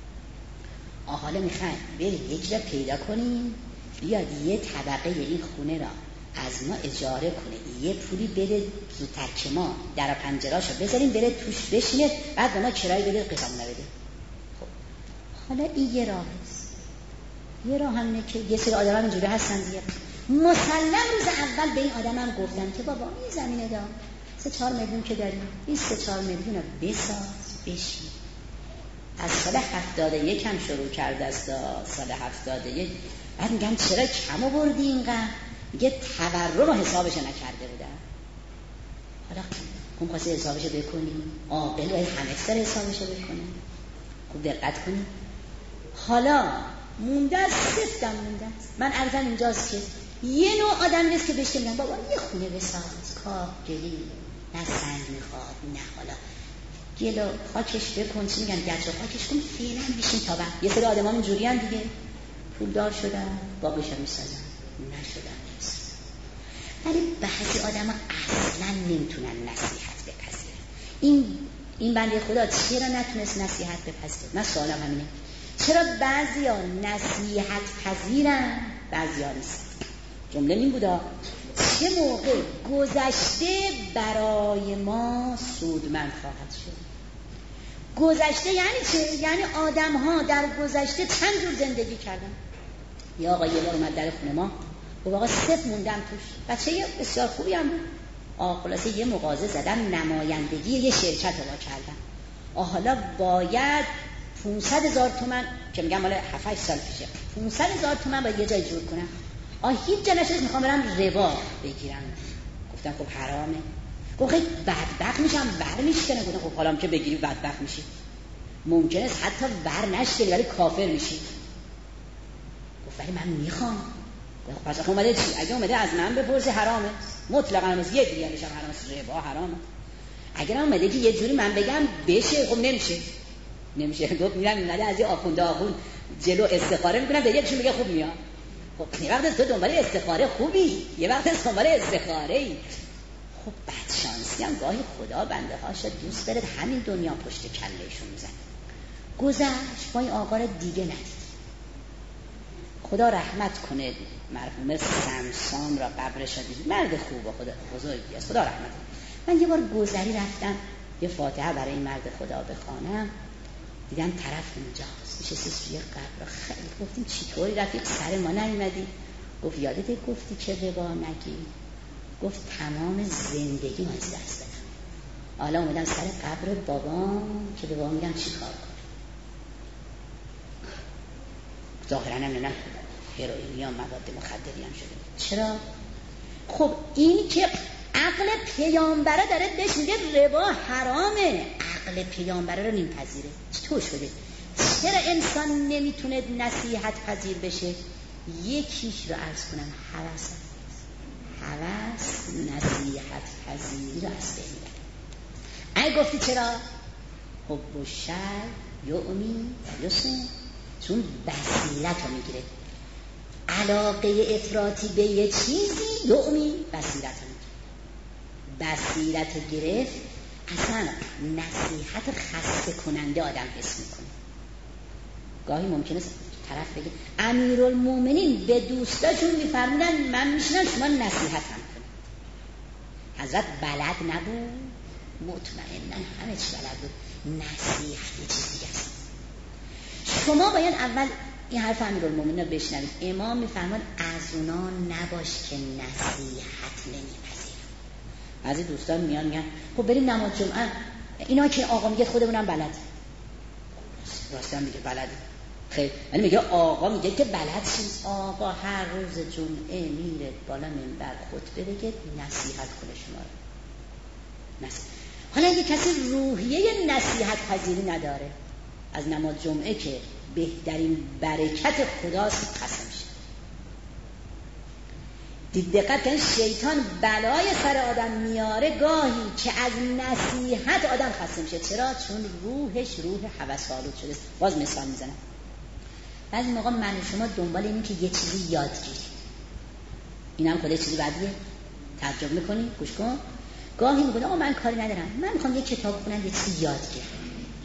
حالا میخوایم بریم یک را پیدا کنیم بیاد یه طبقه این خونه را از ما اجاره کنه، یه پولی بده زودتر که ما در پنجراشو بذاریم بره توش بشینه، بعد به ما کرایه بده قسمونه بده. خب حالا این یه راه هست. یه راه همینه که یه سری آدم هم اینجوری هستن دیگه. مسلم روز اول به این آدم هم گفتن که بابا این زمینه دام 3-4 میلیون که داریم، این 3-4 میلیون رو بساز بشین. از سال 71 هم شروع کرده است، سال 71. بعد میگم چرا کم آوردی اینقدر؟ میگه تورم حسابش نکرده بودم. حالا اون خواسته حسابش بکنی، عاقل باید همه سر حسابش بکنه. خوب دقت کنی. حالا مونده است، سفتم مونده است. من عرضم اینجاست که یه نوع آدم نیست که بهش میگن بابا یه خونه بساز، کاخ گلی، نه سنگ میخواد، نه حالا گلو خاکش بکن، چی میگن گچ و خاکش کن، فعلا بشین تا بعد. یه سری آدما اینجوری هم دیگه، پولدار شدن باقیشو میسازن، نشدن نمیسازن. ولی بعضی آدما اصلا نمیتونن نصیحت بپذیرن. این بنده خدا چرا نتونست نصیحت بپذیره؟ من سوالم همینه، چرا بعضیا نصیحت پذیرن بعضیا نیستن؟ جمله این بودا چه موقع گذشته برای ما سودمند خواهد شد. گذشته یعنی چه؟ یعنی آدم ها در گذشته چند جور زندگی کردن. یا آقا یه بار اومد در خونه ما و واقعا صف موندم توش، بچه بسیار خوبی هم بود، خلاصه یه مغازه زدم، نمایندگی یه شرکت رو کردم. حالا باید 500,000 تومان که میگم مال 7-8 سال پیشه، 500,000 تومان باید یه جای جور کنم. هیچ جا نشد، میخوام برم ربا بگیرم. گفتم خب حرامه. گفت خیلی بدبخت میشم ور میشکنه. گفتم خب حالا که بگیری بدبخت میشی، ممکنه حتی ور نشکنی ولی کافر میشی. گفت ولی من میخوام. گفت پس آخه اومده چی؟ اگه اومده از من بپرسه حرامه مطلقاً، از یه دیگرش هم حرامه، ربا حرامه. اگر اومده که یه جوری من بگم بشه، خب نمیشه. گفت میرم اومده از یه آخوند جلو استخاره میکنم به یکشون میگه خوب میاد. خب یه وقت تو دنبال استخاره خوبی، یه وقت دنبال استخاره ای. خب بدشانسی هم گاهی خدا بنده هاش دوست داره همین دنیا پشت کلهشون میزنه. گذشت با این آقا رو دیگه ندید. خدا رحمت کنه مرحوم سمسام را قبرش را دید. مرد خوب و خدا بزرگی است، خدا رحمت کنه. من یه بار گذری رفتم یه فاتحه برای این مرد خدا بخوانم، دیدم طرف اونجاست نشسته توی قبر. خیلی گفتیم چطوری رفیق سر ما نیومدی؟ گفت یادت گفتی که ربا نگی؟ گفت تمام زندگی ما از دست دادم، حالا اومدم سر قبر بابام که به بابام میگم چی کار کنم. ظاهرا هم نه هروئین یا مواد مخدری هم شده. چرا؟ خب این که عقل پیامبره داره بهش میگه ربا حرامه، عقل پیامبره رو نمیپذیره. چطور شده؟ چرا انسان نمیتونه نصیحت پذیر بشه؟ یکیش رو عرض کنم، هوس نصیحت پذیری رو از بین میبره. اگه گفتی چرا؟ حب و شر یعمی و یسن، چون بصیرت رو میگیره. علاقه افراطی به یه چیزی یعمی بصیرت رو میگیره. بصیرت رو گرفت اصلا نصیحت خسته کننده آدم حس میکنه. گاهی ممکنه طرف بگه امیرالمومنین به دوستاشون میفرمودن من میشنم شما نصیحت هم کنید. حضرت بلد نبود؟ مطمئنن همه چی بلد بود. نصیحت یه چیز دیگه است. شما باید اول این حرف امیرالمومنین رو بشنوید. امام میفرماد از اونا نباش که نصیحت نمیپذیرن. از این دوستان میگن خب بریم نماز جمعه، اینا که آقا میگه خودمونم بلد. راست هم میگه بلد. خیلی ولی میگه آقا میگه که بلد شید. آقا هر روز جمعه میره بالا منبر خطبه بگه نصیحت کنه شما رو. حالا اگه کسی روحیه نصیحت پذیری نداره، از نماز جمعه که بهترین برکت خداست قسم شه. دید دقت کن شیطان بلای سر آدم میاره گاهی که از نصیحت آدم خسته میشه. چرا؟ چون روحش روح هوس‌آلود شده. باز مثال میزنم. بعضی موقع من و شما دنبال اینیم که یه چیزی یاد گیریم. اینم خود چیزی بدیه. تعجب میکنی؟ گوش کن. گاهی میگه آقا من کاری ندارم، من میخوام یه کتاب بخونم یه چیزی یاد گیرم.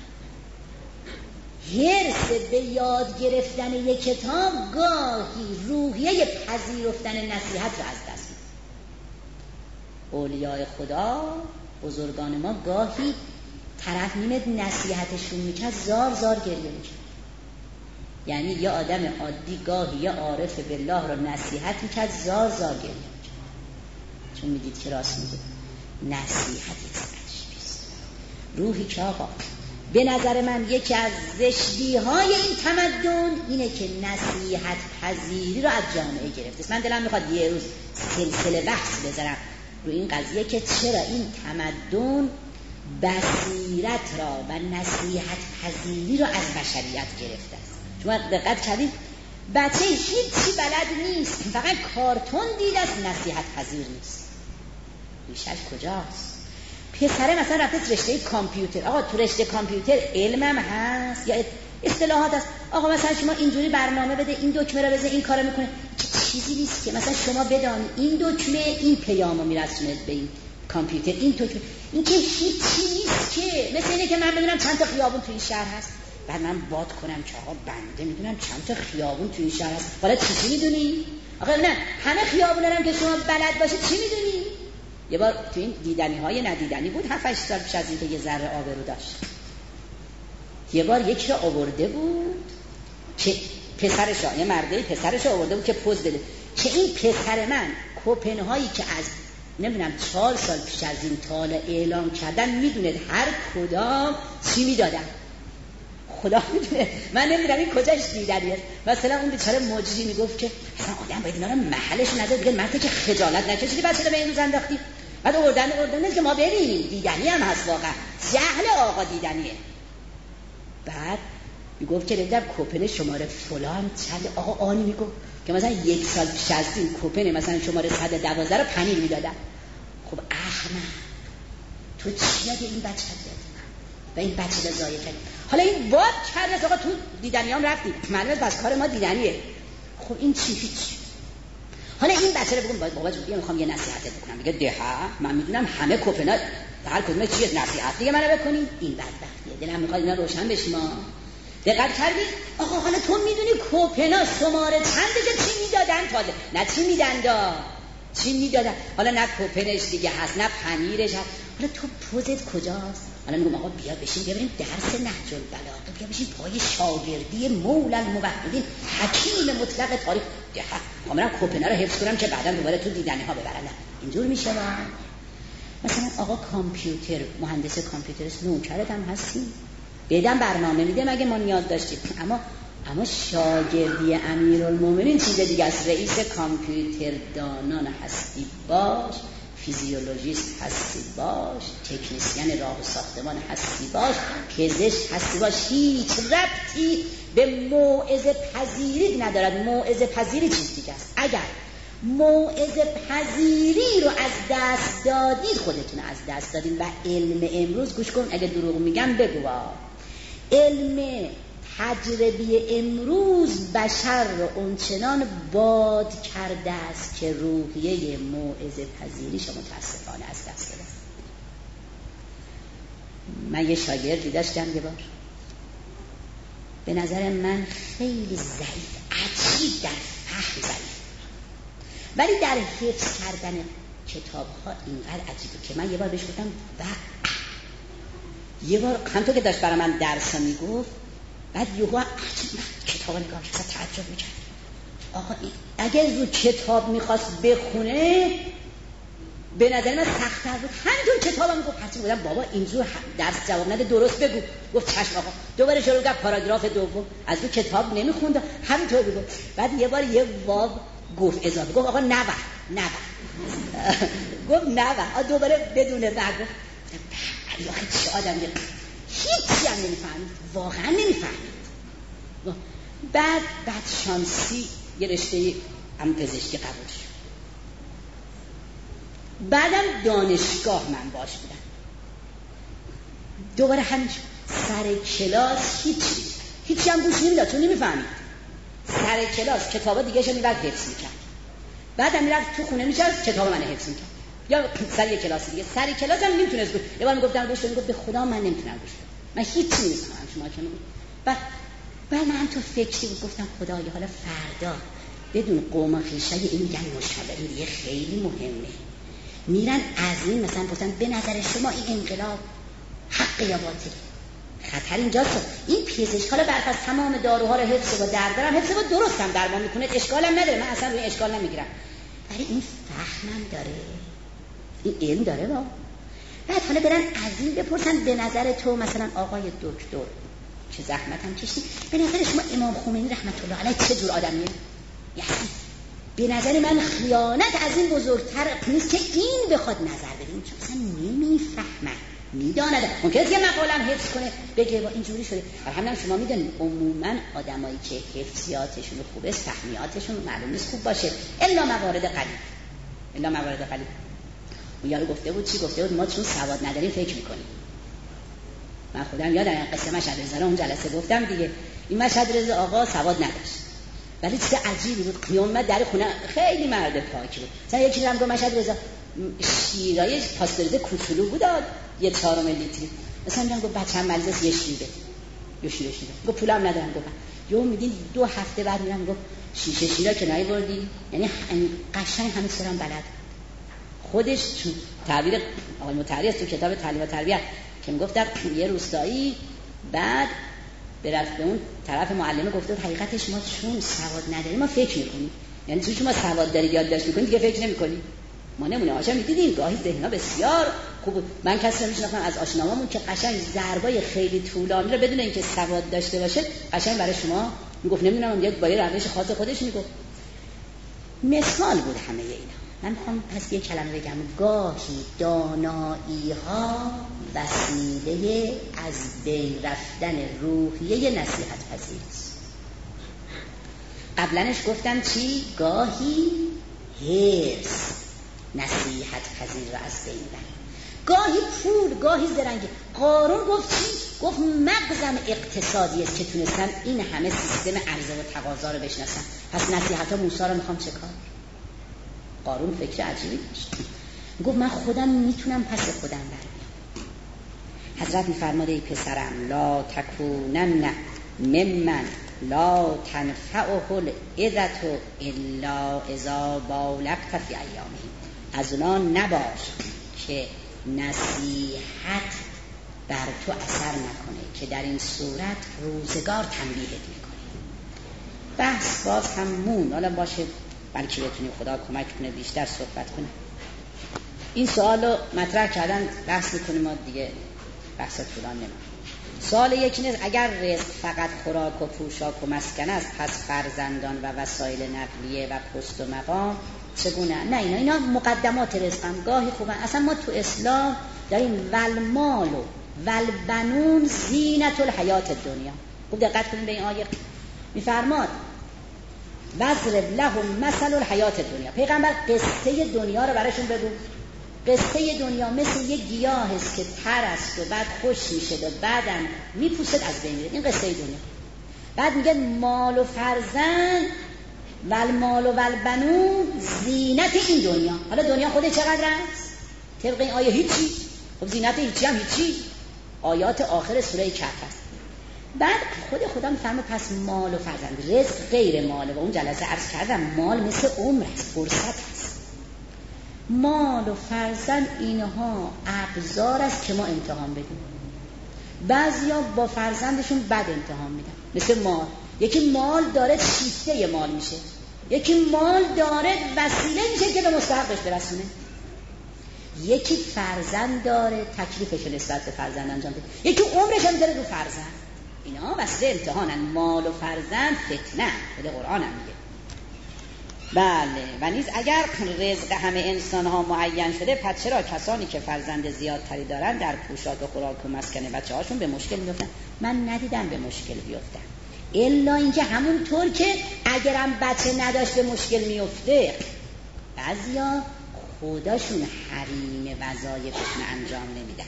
حرص به یاد گرفتن یک کتاب گاهی روحیه پذیرفتن نصیحت رو از دست میده. اولیاء خدا بزرگان ما گاهی طرف میمد نصیحتشون میکرد زار گریه میکرد. یعنی یه آدم عادی گاهی یه عارف بالله رو نصیحت میکرد زار گریه میکرد، چون میدید که راست میگه. نصیحت عجیبیست. روحی که آقا به نظر من یکی از زشتی‌های این تمدن اینه که نصیحت پذیری رو از جامعه گرفته. من دلم میخواد یه روز سلسله بحث بذارم روی این قضیه که چرا این تمدن بصیرت را و نصیحت پذیری رو از بشریت گرفته است. شما دقت کردید بچه هیچی بلد نیست، فقط کارتون دید است، نصیحت پذیر نیست. ریشش کجاست؟ پسره مثلا رفته رشته کامپیوتر. آقا تو رشته کامپیوتر علمم هست یا اصطلاحات هست؟ آقا مثلا شما اینجوری برنامه بده، این دکمه رو بزن، این کارو میکنه. چیزی نیست که مثلا شما بدانی این دکمه این پیامو میرسونه به این کامپیوتر، این دکمه، این که هیچی نیست که. مثل اینه که من بدونم چند تا خیابون تو این شهر هست، بعد من باد کنم که آقا بنده میدونم چند تا خیابون تو این شهر هست. حالا چی میدونی؟ آقا نه همه خیابونا هم که شما بلد باشید چی میدونی؟ یه بار تو این دیدنی‌های ندیدنی بود 7-8 سال پیش از اینکه یه ذره آبرو داشت. یه بار یکی رو آورده بود که پسرش، یه مرده پسرش آورده بود که پوز بده که این پسر من کوپن‌هایی که از نمیدونم 4 سال پیش از این تا اعلام کردن میدونه هر کدام چی میدادن. خدا میدونه، من نمیدونم این کجاش دیدنیه. مثلا اون بیچاره مجری میگفت که اصلا آدم باید اینا رو محلش نده دیگه، مرد که خجالت نکشیدی بچه رو به این روز انداختی. بعد اردن که ما ببینیم دیدنی هم هست واقعا، جهل آقا دیدنیه. بعد میگفت که در کوپن شماره فلان چند آقا آنی میگفت که مثلا 1 سال پیش از این کوپن مثلا شماره 112 رو پنیر میدادن. خب احمد تو چی یاد این بچه دادی و این بچه رو ضایع کردی؟ حالا این واد کرد آقا تو دیدنیام رفتی، معلومه بس کار ما دیدنیه. خب این چی؟ هیچ. حالا این بچه رو بگم بابا جون میخوام یه نصیحتت بکنم. میگه ده من میدونم همه کوپنا هر کدوم چیه، نصیحت دیگه منو بکنین. این بدبختیه، دلم میخواد اینا روشن بشه. ما دقت کردید آقا حالا تو میدونی کوپنا شماره چنده که چی میدادن تازه؟ نه چی میدن دا چی میدادن، حالا نه کوپنش دیگه هست نه پنیرش هست. حالا تو پوزت کجاست؟ حالا میگم آقا بیا بشین بیا بریم درس نهج البلاغه، بیا بشین پای شاگردی مولا الموحدین حکیم مطلق تاریخ. کاملا کوپنا رو حفظ کنم که بعدا دوباره تو دیدنی ها ببرن. اینجور میشه. مثلا آقا کامپیوتر، مهندس کامپیوتر است، نوکرت هم هستی، بدم برنامه میده مگه ما نیاز داشتیم. اما شاگردی امیرالمومنین چیز دیگه است. رئیس کامپیوتر دانان هستی باش، فیزیولوژیست هستی باش، تکنیسیان راه و ساختمان هستی باش، پزشک هستی باش. هیچ ربطی به موعظه پذیری ندارد. موعظه پذیری چیز دیگه است. اگر موعظه پذیری رو از دست دادید خودتون از دست دادین. و علم امروز گوش کن، اگه دروغ میگم بگو، علم تجربی امروز بشر رو اونچنان باد کرده است که روحیه موعظه پذیریش متاسفانه از دست داده. من یه شاگردی داشتم یه بار، به نظر من خیلی ضعیف، عجیب در فهم ضعیف، ولی در حفظ کردن کتاب ها اینقدر عجیبه که من یه بار بهش گفتم یه بار همونطور که داشت برای من درس میگفت، بعد یهو عجیب کتاب نگاه کرد، تعجب میکرد. آقا اگر رو کتاب میخواست بخونه به نظر من سخت‌تر بود. همینطور کتابم میگفت. هرچی بودم بابا اینجور درس جواب نده، درست بگو. گفت چشم آقا. دوباره شروع کرد پاراگراف دوم، از رو کتاب نمیخوند، همینطور بود. بعد یه بار یه واو گفت اضافه، گفت آقا نبر گفت نبر. دوباره بدون ور گفت یا چه آدمیه، هیچی هم نمیفهمید، واقعا نمیفهمید. بعد شانسی یه رشته هم پزشکی قبول شد. بعدم دانشگاه من باش بودم. دوباره همین سر کلاس هیچی هم گوش نمیداد چون نمیفهمید. سر کلاس کتابا دیگه شو میبرد حفظ میکرد. بعدم میرفت تو خونه میشد کتاب من حفظ میکرد. یا سر یک کلاس دیگه، سر کلاس هم نمیتونست گوش. یه بار میگفتم گوش میگفت به خدا من نمیتونم گوش بدم، من هیچی نمیفهمم شما چه میگید. بعد من تو فکری بود گفتم خدایا حالا فردا بدون قوم خویشای این میگن مشاوره دیگه خیلی مهمه، میرن از این مثلا گفتن به نظر شما این انقلاب حق یا باطل؟ خطر اینجاست. این پزشک حالا برخلاف تمام داروها رو حفظ و دردارم حفظ و درست هم درمان میکنه، اشکالم نداره، من اصلا روی اشکال نمیگیرم، ولی این فهمم داره، این علم داره. با بعد حالا برن از این بپرسن به نظر تو مثلا آقای دکتر چه زحمت هم کشید، به نظر شما امام خمینی رحمت الله علیه چه جور آدمیه؟ یعنی به نظر من خیانت از این بزرگتر نیست که این بخواد نظر بده، این چون اصلا نمیفهمه، میداند. ممکنه که مقالم حفظ کنه بگه با اینجوری شده. همین شما میدونید عموما آدمایی که حفظیاتشون خوبه فهمیاتشون معلوم نیست خوب باشه، الا موارد قلیل. اون یارو گفته بود چی گفته بود؟ ما چون سواد نداریم فکر میکنیم. من خودم یادم این قصه مشهد رضا اون جلسه گفتم دیگه. این مشهد رضا آقا سواد نداشت، ولی چیز عجیبی بود. قیامت در خونه خیلی مرد پاکی بود. مثلا یکی هم گفت مشهد رضا شیرای پاستوریزه کوچولو بود، یه 4 لیتری. مثلا میگم گفت بچه‌م مریض یه شیره. گفت پولم ندارم. گفت یهو میدین 2 هفته بعد میرم گفت شیشه شیرا که نیوردی، یعنی قشنگ همه سرم بلد. خودش چون تعبیر آقای مطهری است تو کتاب تعلیم و تربیت که میگفت یه روستایی بعد برفت به اون طرف معلمه گفته حقیقتش ما چون سواد نداریم ما فکر میکنیم، یعنی چون شما سواد دارید یادداشت میکنید دیگه فکر نمیکنید. ما نمونه آشا میدیدیم گاهی ذهننا بسیار خوب بود. من کسی میشناختم از آشنامامون که قشنگ ضربای خیلی طولانی رو بدون اینکه سواد داشته باشه قشنگ برای شما میگفت، نمیدونم یک با یه روش خاص خودش میگفت. مثال بود همه اینا. من میخوام پس یک کلمه بگم. گاهی دانایی ها وسیله از بین رفتن روحیه نصیحت پذیر است. قبلنش گفتم چی؟ گاهی حرص نصیحت پذیر را از بین بره، گاهی پول، گاهی زرنگی. قارون گفت چی؟ گفت مغزم اقتصادی است که تونستن این همه سیستم عرضه و تقاضا رو بشناسن، پس نصیحت ها موسی رو میخوام چه کار. قارون فکر عجیبی داشت، گفت من خودم میتونم پس خودم برم. حضرت میفرماده ای پسرم لا تکونن ممن لا تنفعه العظة الا اذا بالغت فی ایامه. از اونا نباش که نصیحت بر تو اثر نکنه که در این صورت روزگار تنبیهت میکنه. بحث باز هم مون، حالا باشه بلکه بتونیم خدا کمک کنه بیشتر صحبت کنه. این سوال رو مطرح کردن بحث میکنیم، ما دیگه بحث طولان نمیم. سوال یکی نیست اگر رزق فقط خوراک و پوشاک و مسکن است، پس فرزندان و وسایل نقلیه و پست و مقام چگونه؟ نه اینا مقدمات رزق هم گاهی خوبن. اصلا ما تو اسلام داریم والمال و والبنون زینت الحیات الدنیا. خوب دقت کنید به این آیه. میفرماد وضرب لهم مثل الحیات الدنیا. پیغمبر قصه دنیا رو براشون بگو. قصه دنیا مثل یک گیاه است که تر است و بعد خوش میشه و بعدم میپوسد از بین میره. این قصه دنیا. بعد میگه مال و فرزند والمال و والبنون زینت این دنیا. حالا دنیا خودش چقدر است؟ طبق این آیه هیچی. خب زینت هیچی هم هیچی. آیات آخر سوره کهف است. بعد خدا میفرمه پس مال و فرزند، رزق غیر ماله. و اون جلسه عرض کردم مال مثل عمر است، فرصت است. مال و فرزند اینها ابزار است که ما امتحان بدیم. بعضیا با فرزندشون بد امتحان میدن، مثل مال. یکی مال داره شیفته مال میشه، یکی مال داره وسیله میشه که به مستحقش برسونه. یکی فرزند داره تکلیفش نسبت به فرزند انجام بده، یکی عمرش هم داره رو فرزند. اینا وسیله امتحانن. مال و فرزند فتنه، خود قرآن هم میگه. بله و نیز اگر رزق همه انسان ها معین شده، پس چرا کسانی که فرزند زیادتری دارن در پوشاک و خوراک و مسکن بچه هاشون به مشکل میفتن؟ من ندیدم به مشکل بیفتن، الا اینکه همونطور که اگرم بچه نداشت به مشکل میفته. بعضیا خودشون حریم وظایفشون انجام نمیدن.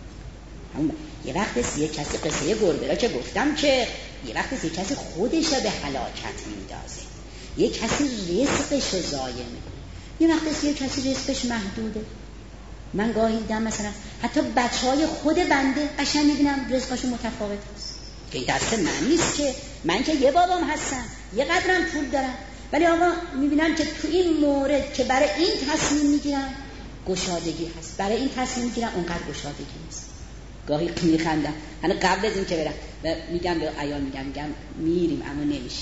یه وقت یه کسی قصه گربه را که گفتم که یه وقت یه کسی خودش را به هلاکت میندازه، یه کسی رزقش رو ضایع میکنه، یه وقت یه کسی رزقش محدوده. من گاهی دیدم مثلا حتی بچهای خود بنده قشنگ میبینم رزقشون متفاوت است. که دست من نیست، که من که یه بابام هستم، یه قدرم پول دارم، ولی آقا میبینم که تو این مورد که برای این تصمیم میگیرم گشادگی هست، برای این تصمیم میگیرم اونقدر گشادگی نیست. گاهی میخندم، یعنی قبل از این که برم میگم به عیال میگم میریم اما نمیشه.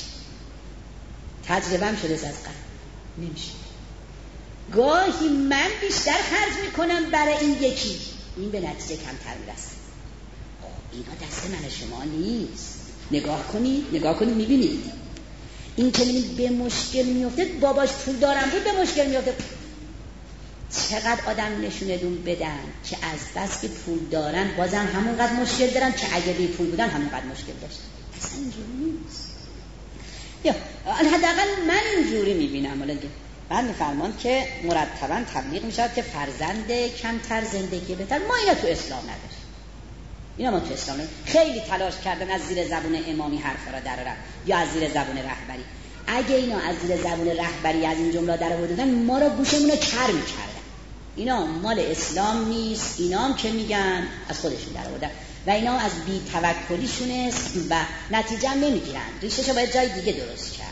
تجربه‌ام شده از قبل نمیشه. گاهی من بیشتر خرج میکنم برای این یکی، این به نتیجه کمتر میرسه. اینا دست من شما نیست. نگاه کنید میبینید این که به مشکل میفته. باباش پول دارم بود به مشکل میفته. چقدر آدم نشونه دون بدن که از بس که پول دارن بازم همونقدر مشکل دارن که اگه بی پول بودن همونقدر مشکل داشتن. اصلا اینجوری نیست. یا حداقل من اینجوری میبینم. حالا بعد میفرمان که مرتبا تبلیغ میشود که فرزند کمتر زندگی بهتر. ما اینا تو اسلام نداریم. اینا ما تو اسلام خیلی تلاش کردن از زیر زبون امامی حرفا را درارن یا از زیر زبون رهبری. اگه اینا از زیر زبون رهبری از این جمله در آوردن ما را گوشمون رو کر می‌کردن. اینا مال اسلام نیست. اینا هم که میگن از خودشون در آوردن و اینا از بی توکلیشونه و نتیجه هم نمیگیرن. ریشه‌شو باید جای دیگه درست کرد.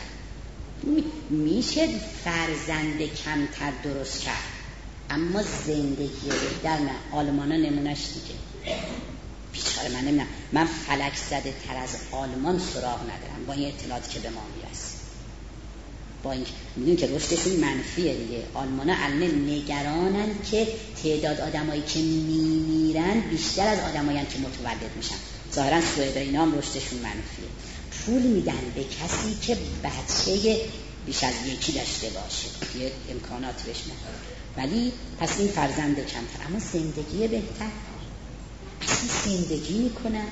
میشه فرزند کمتر درست کرد اما زندگی بهتر نه. آلمانا نمونهش دیگه. بیچاره من نمیدونم، من فلک زده تر از آلمان سراغ ندارم با این اطلاعاتی که به ما میرسه. با این میدونی که رشدشون منفیه دیگه. آلمانا علم نگرانن که تعداد آدمایی که میمیرن بیشتر از آدمایی که متولد میشن. ظاهرا سوئد اینا هم رشدشون منفیه. پول میدن به کسی که بچه بیش از یکی داشته باشه، یه امکانات بهش نداره، ولی پس این فرزند کمتر، اما زندگی بهتر، اصلا زندگی میکنن.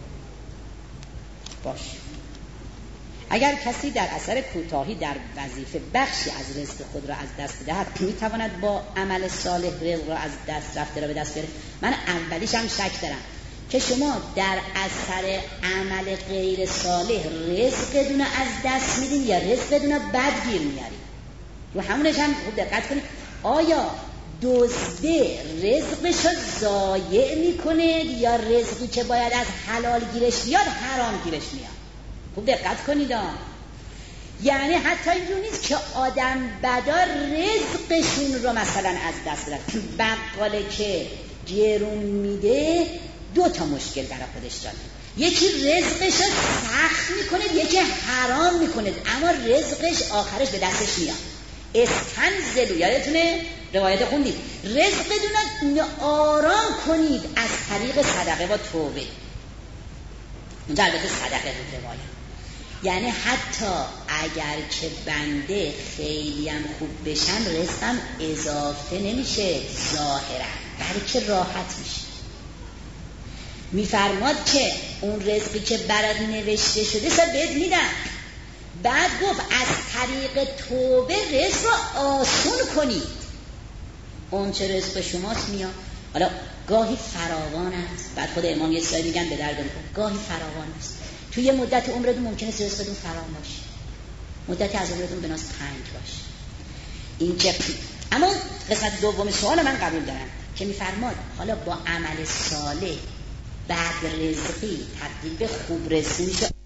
باش اگر کسی در اثر کوتاهی در وظیفه بخشی از رزق خود را از دست بدهد، میتواند با عمل صالح رزق را از دست رفته را به دست بیاره. من اولیش هم شک دارم که شما در اثر عمل غیر صالح رزق بدون از دست میدین یا رزق بدون بد گیر میارید. رو همونش هم خوب دقت کنید، آیا دزده رزقش رو ضایع میکنه یا رزقی که باید از حلال گیرش بیاد حرام گیرش میاد؟ خوب دقت کنید. یعنی حتی اینجور نیست که آدم بدا رزقشون رو مثلا از دست بدن. بقاله که گرون میده دو تا مشکل برای خودش داره، یکی رزقش رو سخت میکنه، یکی حرام میکنه، اما رزقش آخرش به دستش میاد. استنزلو، یادتونه روایت خوندید، رزق بدون آرام کنید از طریق صدقه و توبه. اینجا البته صدقه بود روایت، یعنی حتی اگر که بنده خیلی هم خوب بشن رزقم اضافه نمیشه ظاهرا، بلکه راحت میشه. میفرماد که اون رزقی که برات نوشته شده سر بهت میدن. بعد گفت از طریق توبه رزق رو آسون کنید. اون چه رزق شماست میاد. حالا گاهی فراوان است، بعد خود امام یه چیزایی میگن به درد نمیخوره، گاهی فراوان است. توی یه مدت عمرتون ممکنه رزقتون فراوان باشه، مدتی از عمرتون بناس 5 باشه. این که اما قسمت دوم سوال من قبول دارم که میفرماد حالا با عمل صالح بعد رزقی تبدیل به خوب رزقی میشه.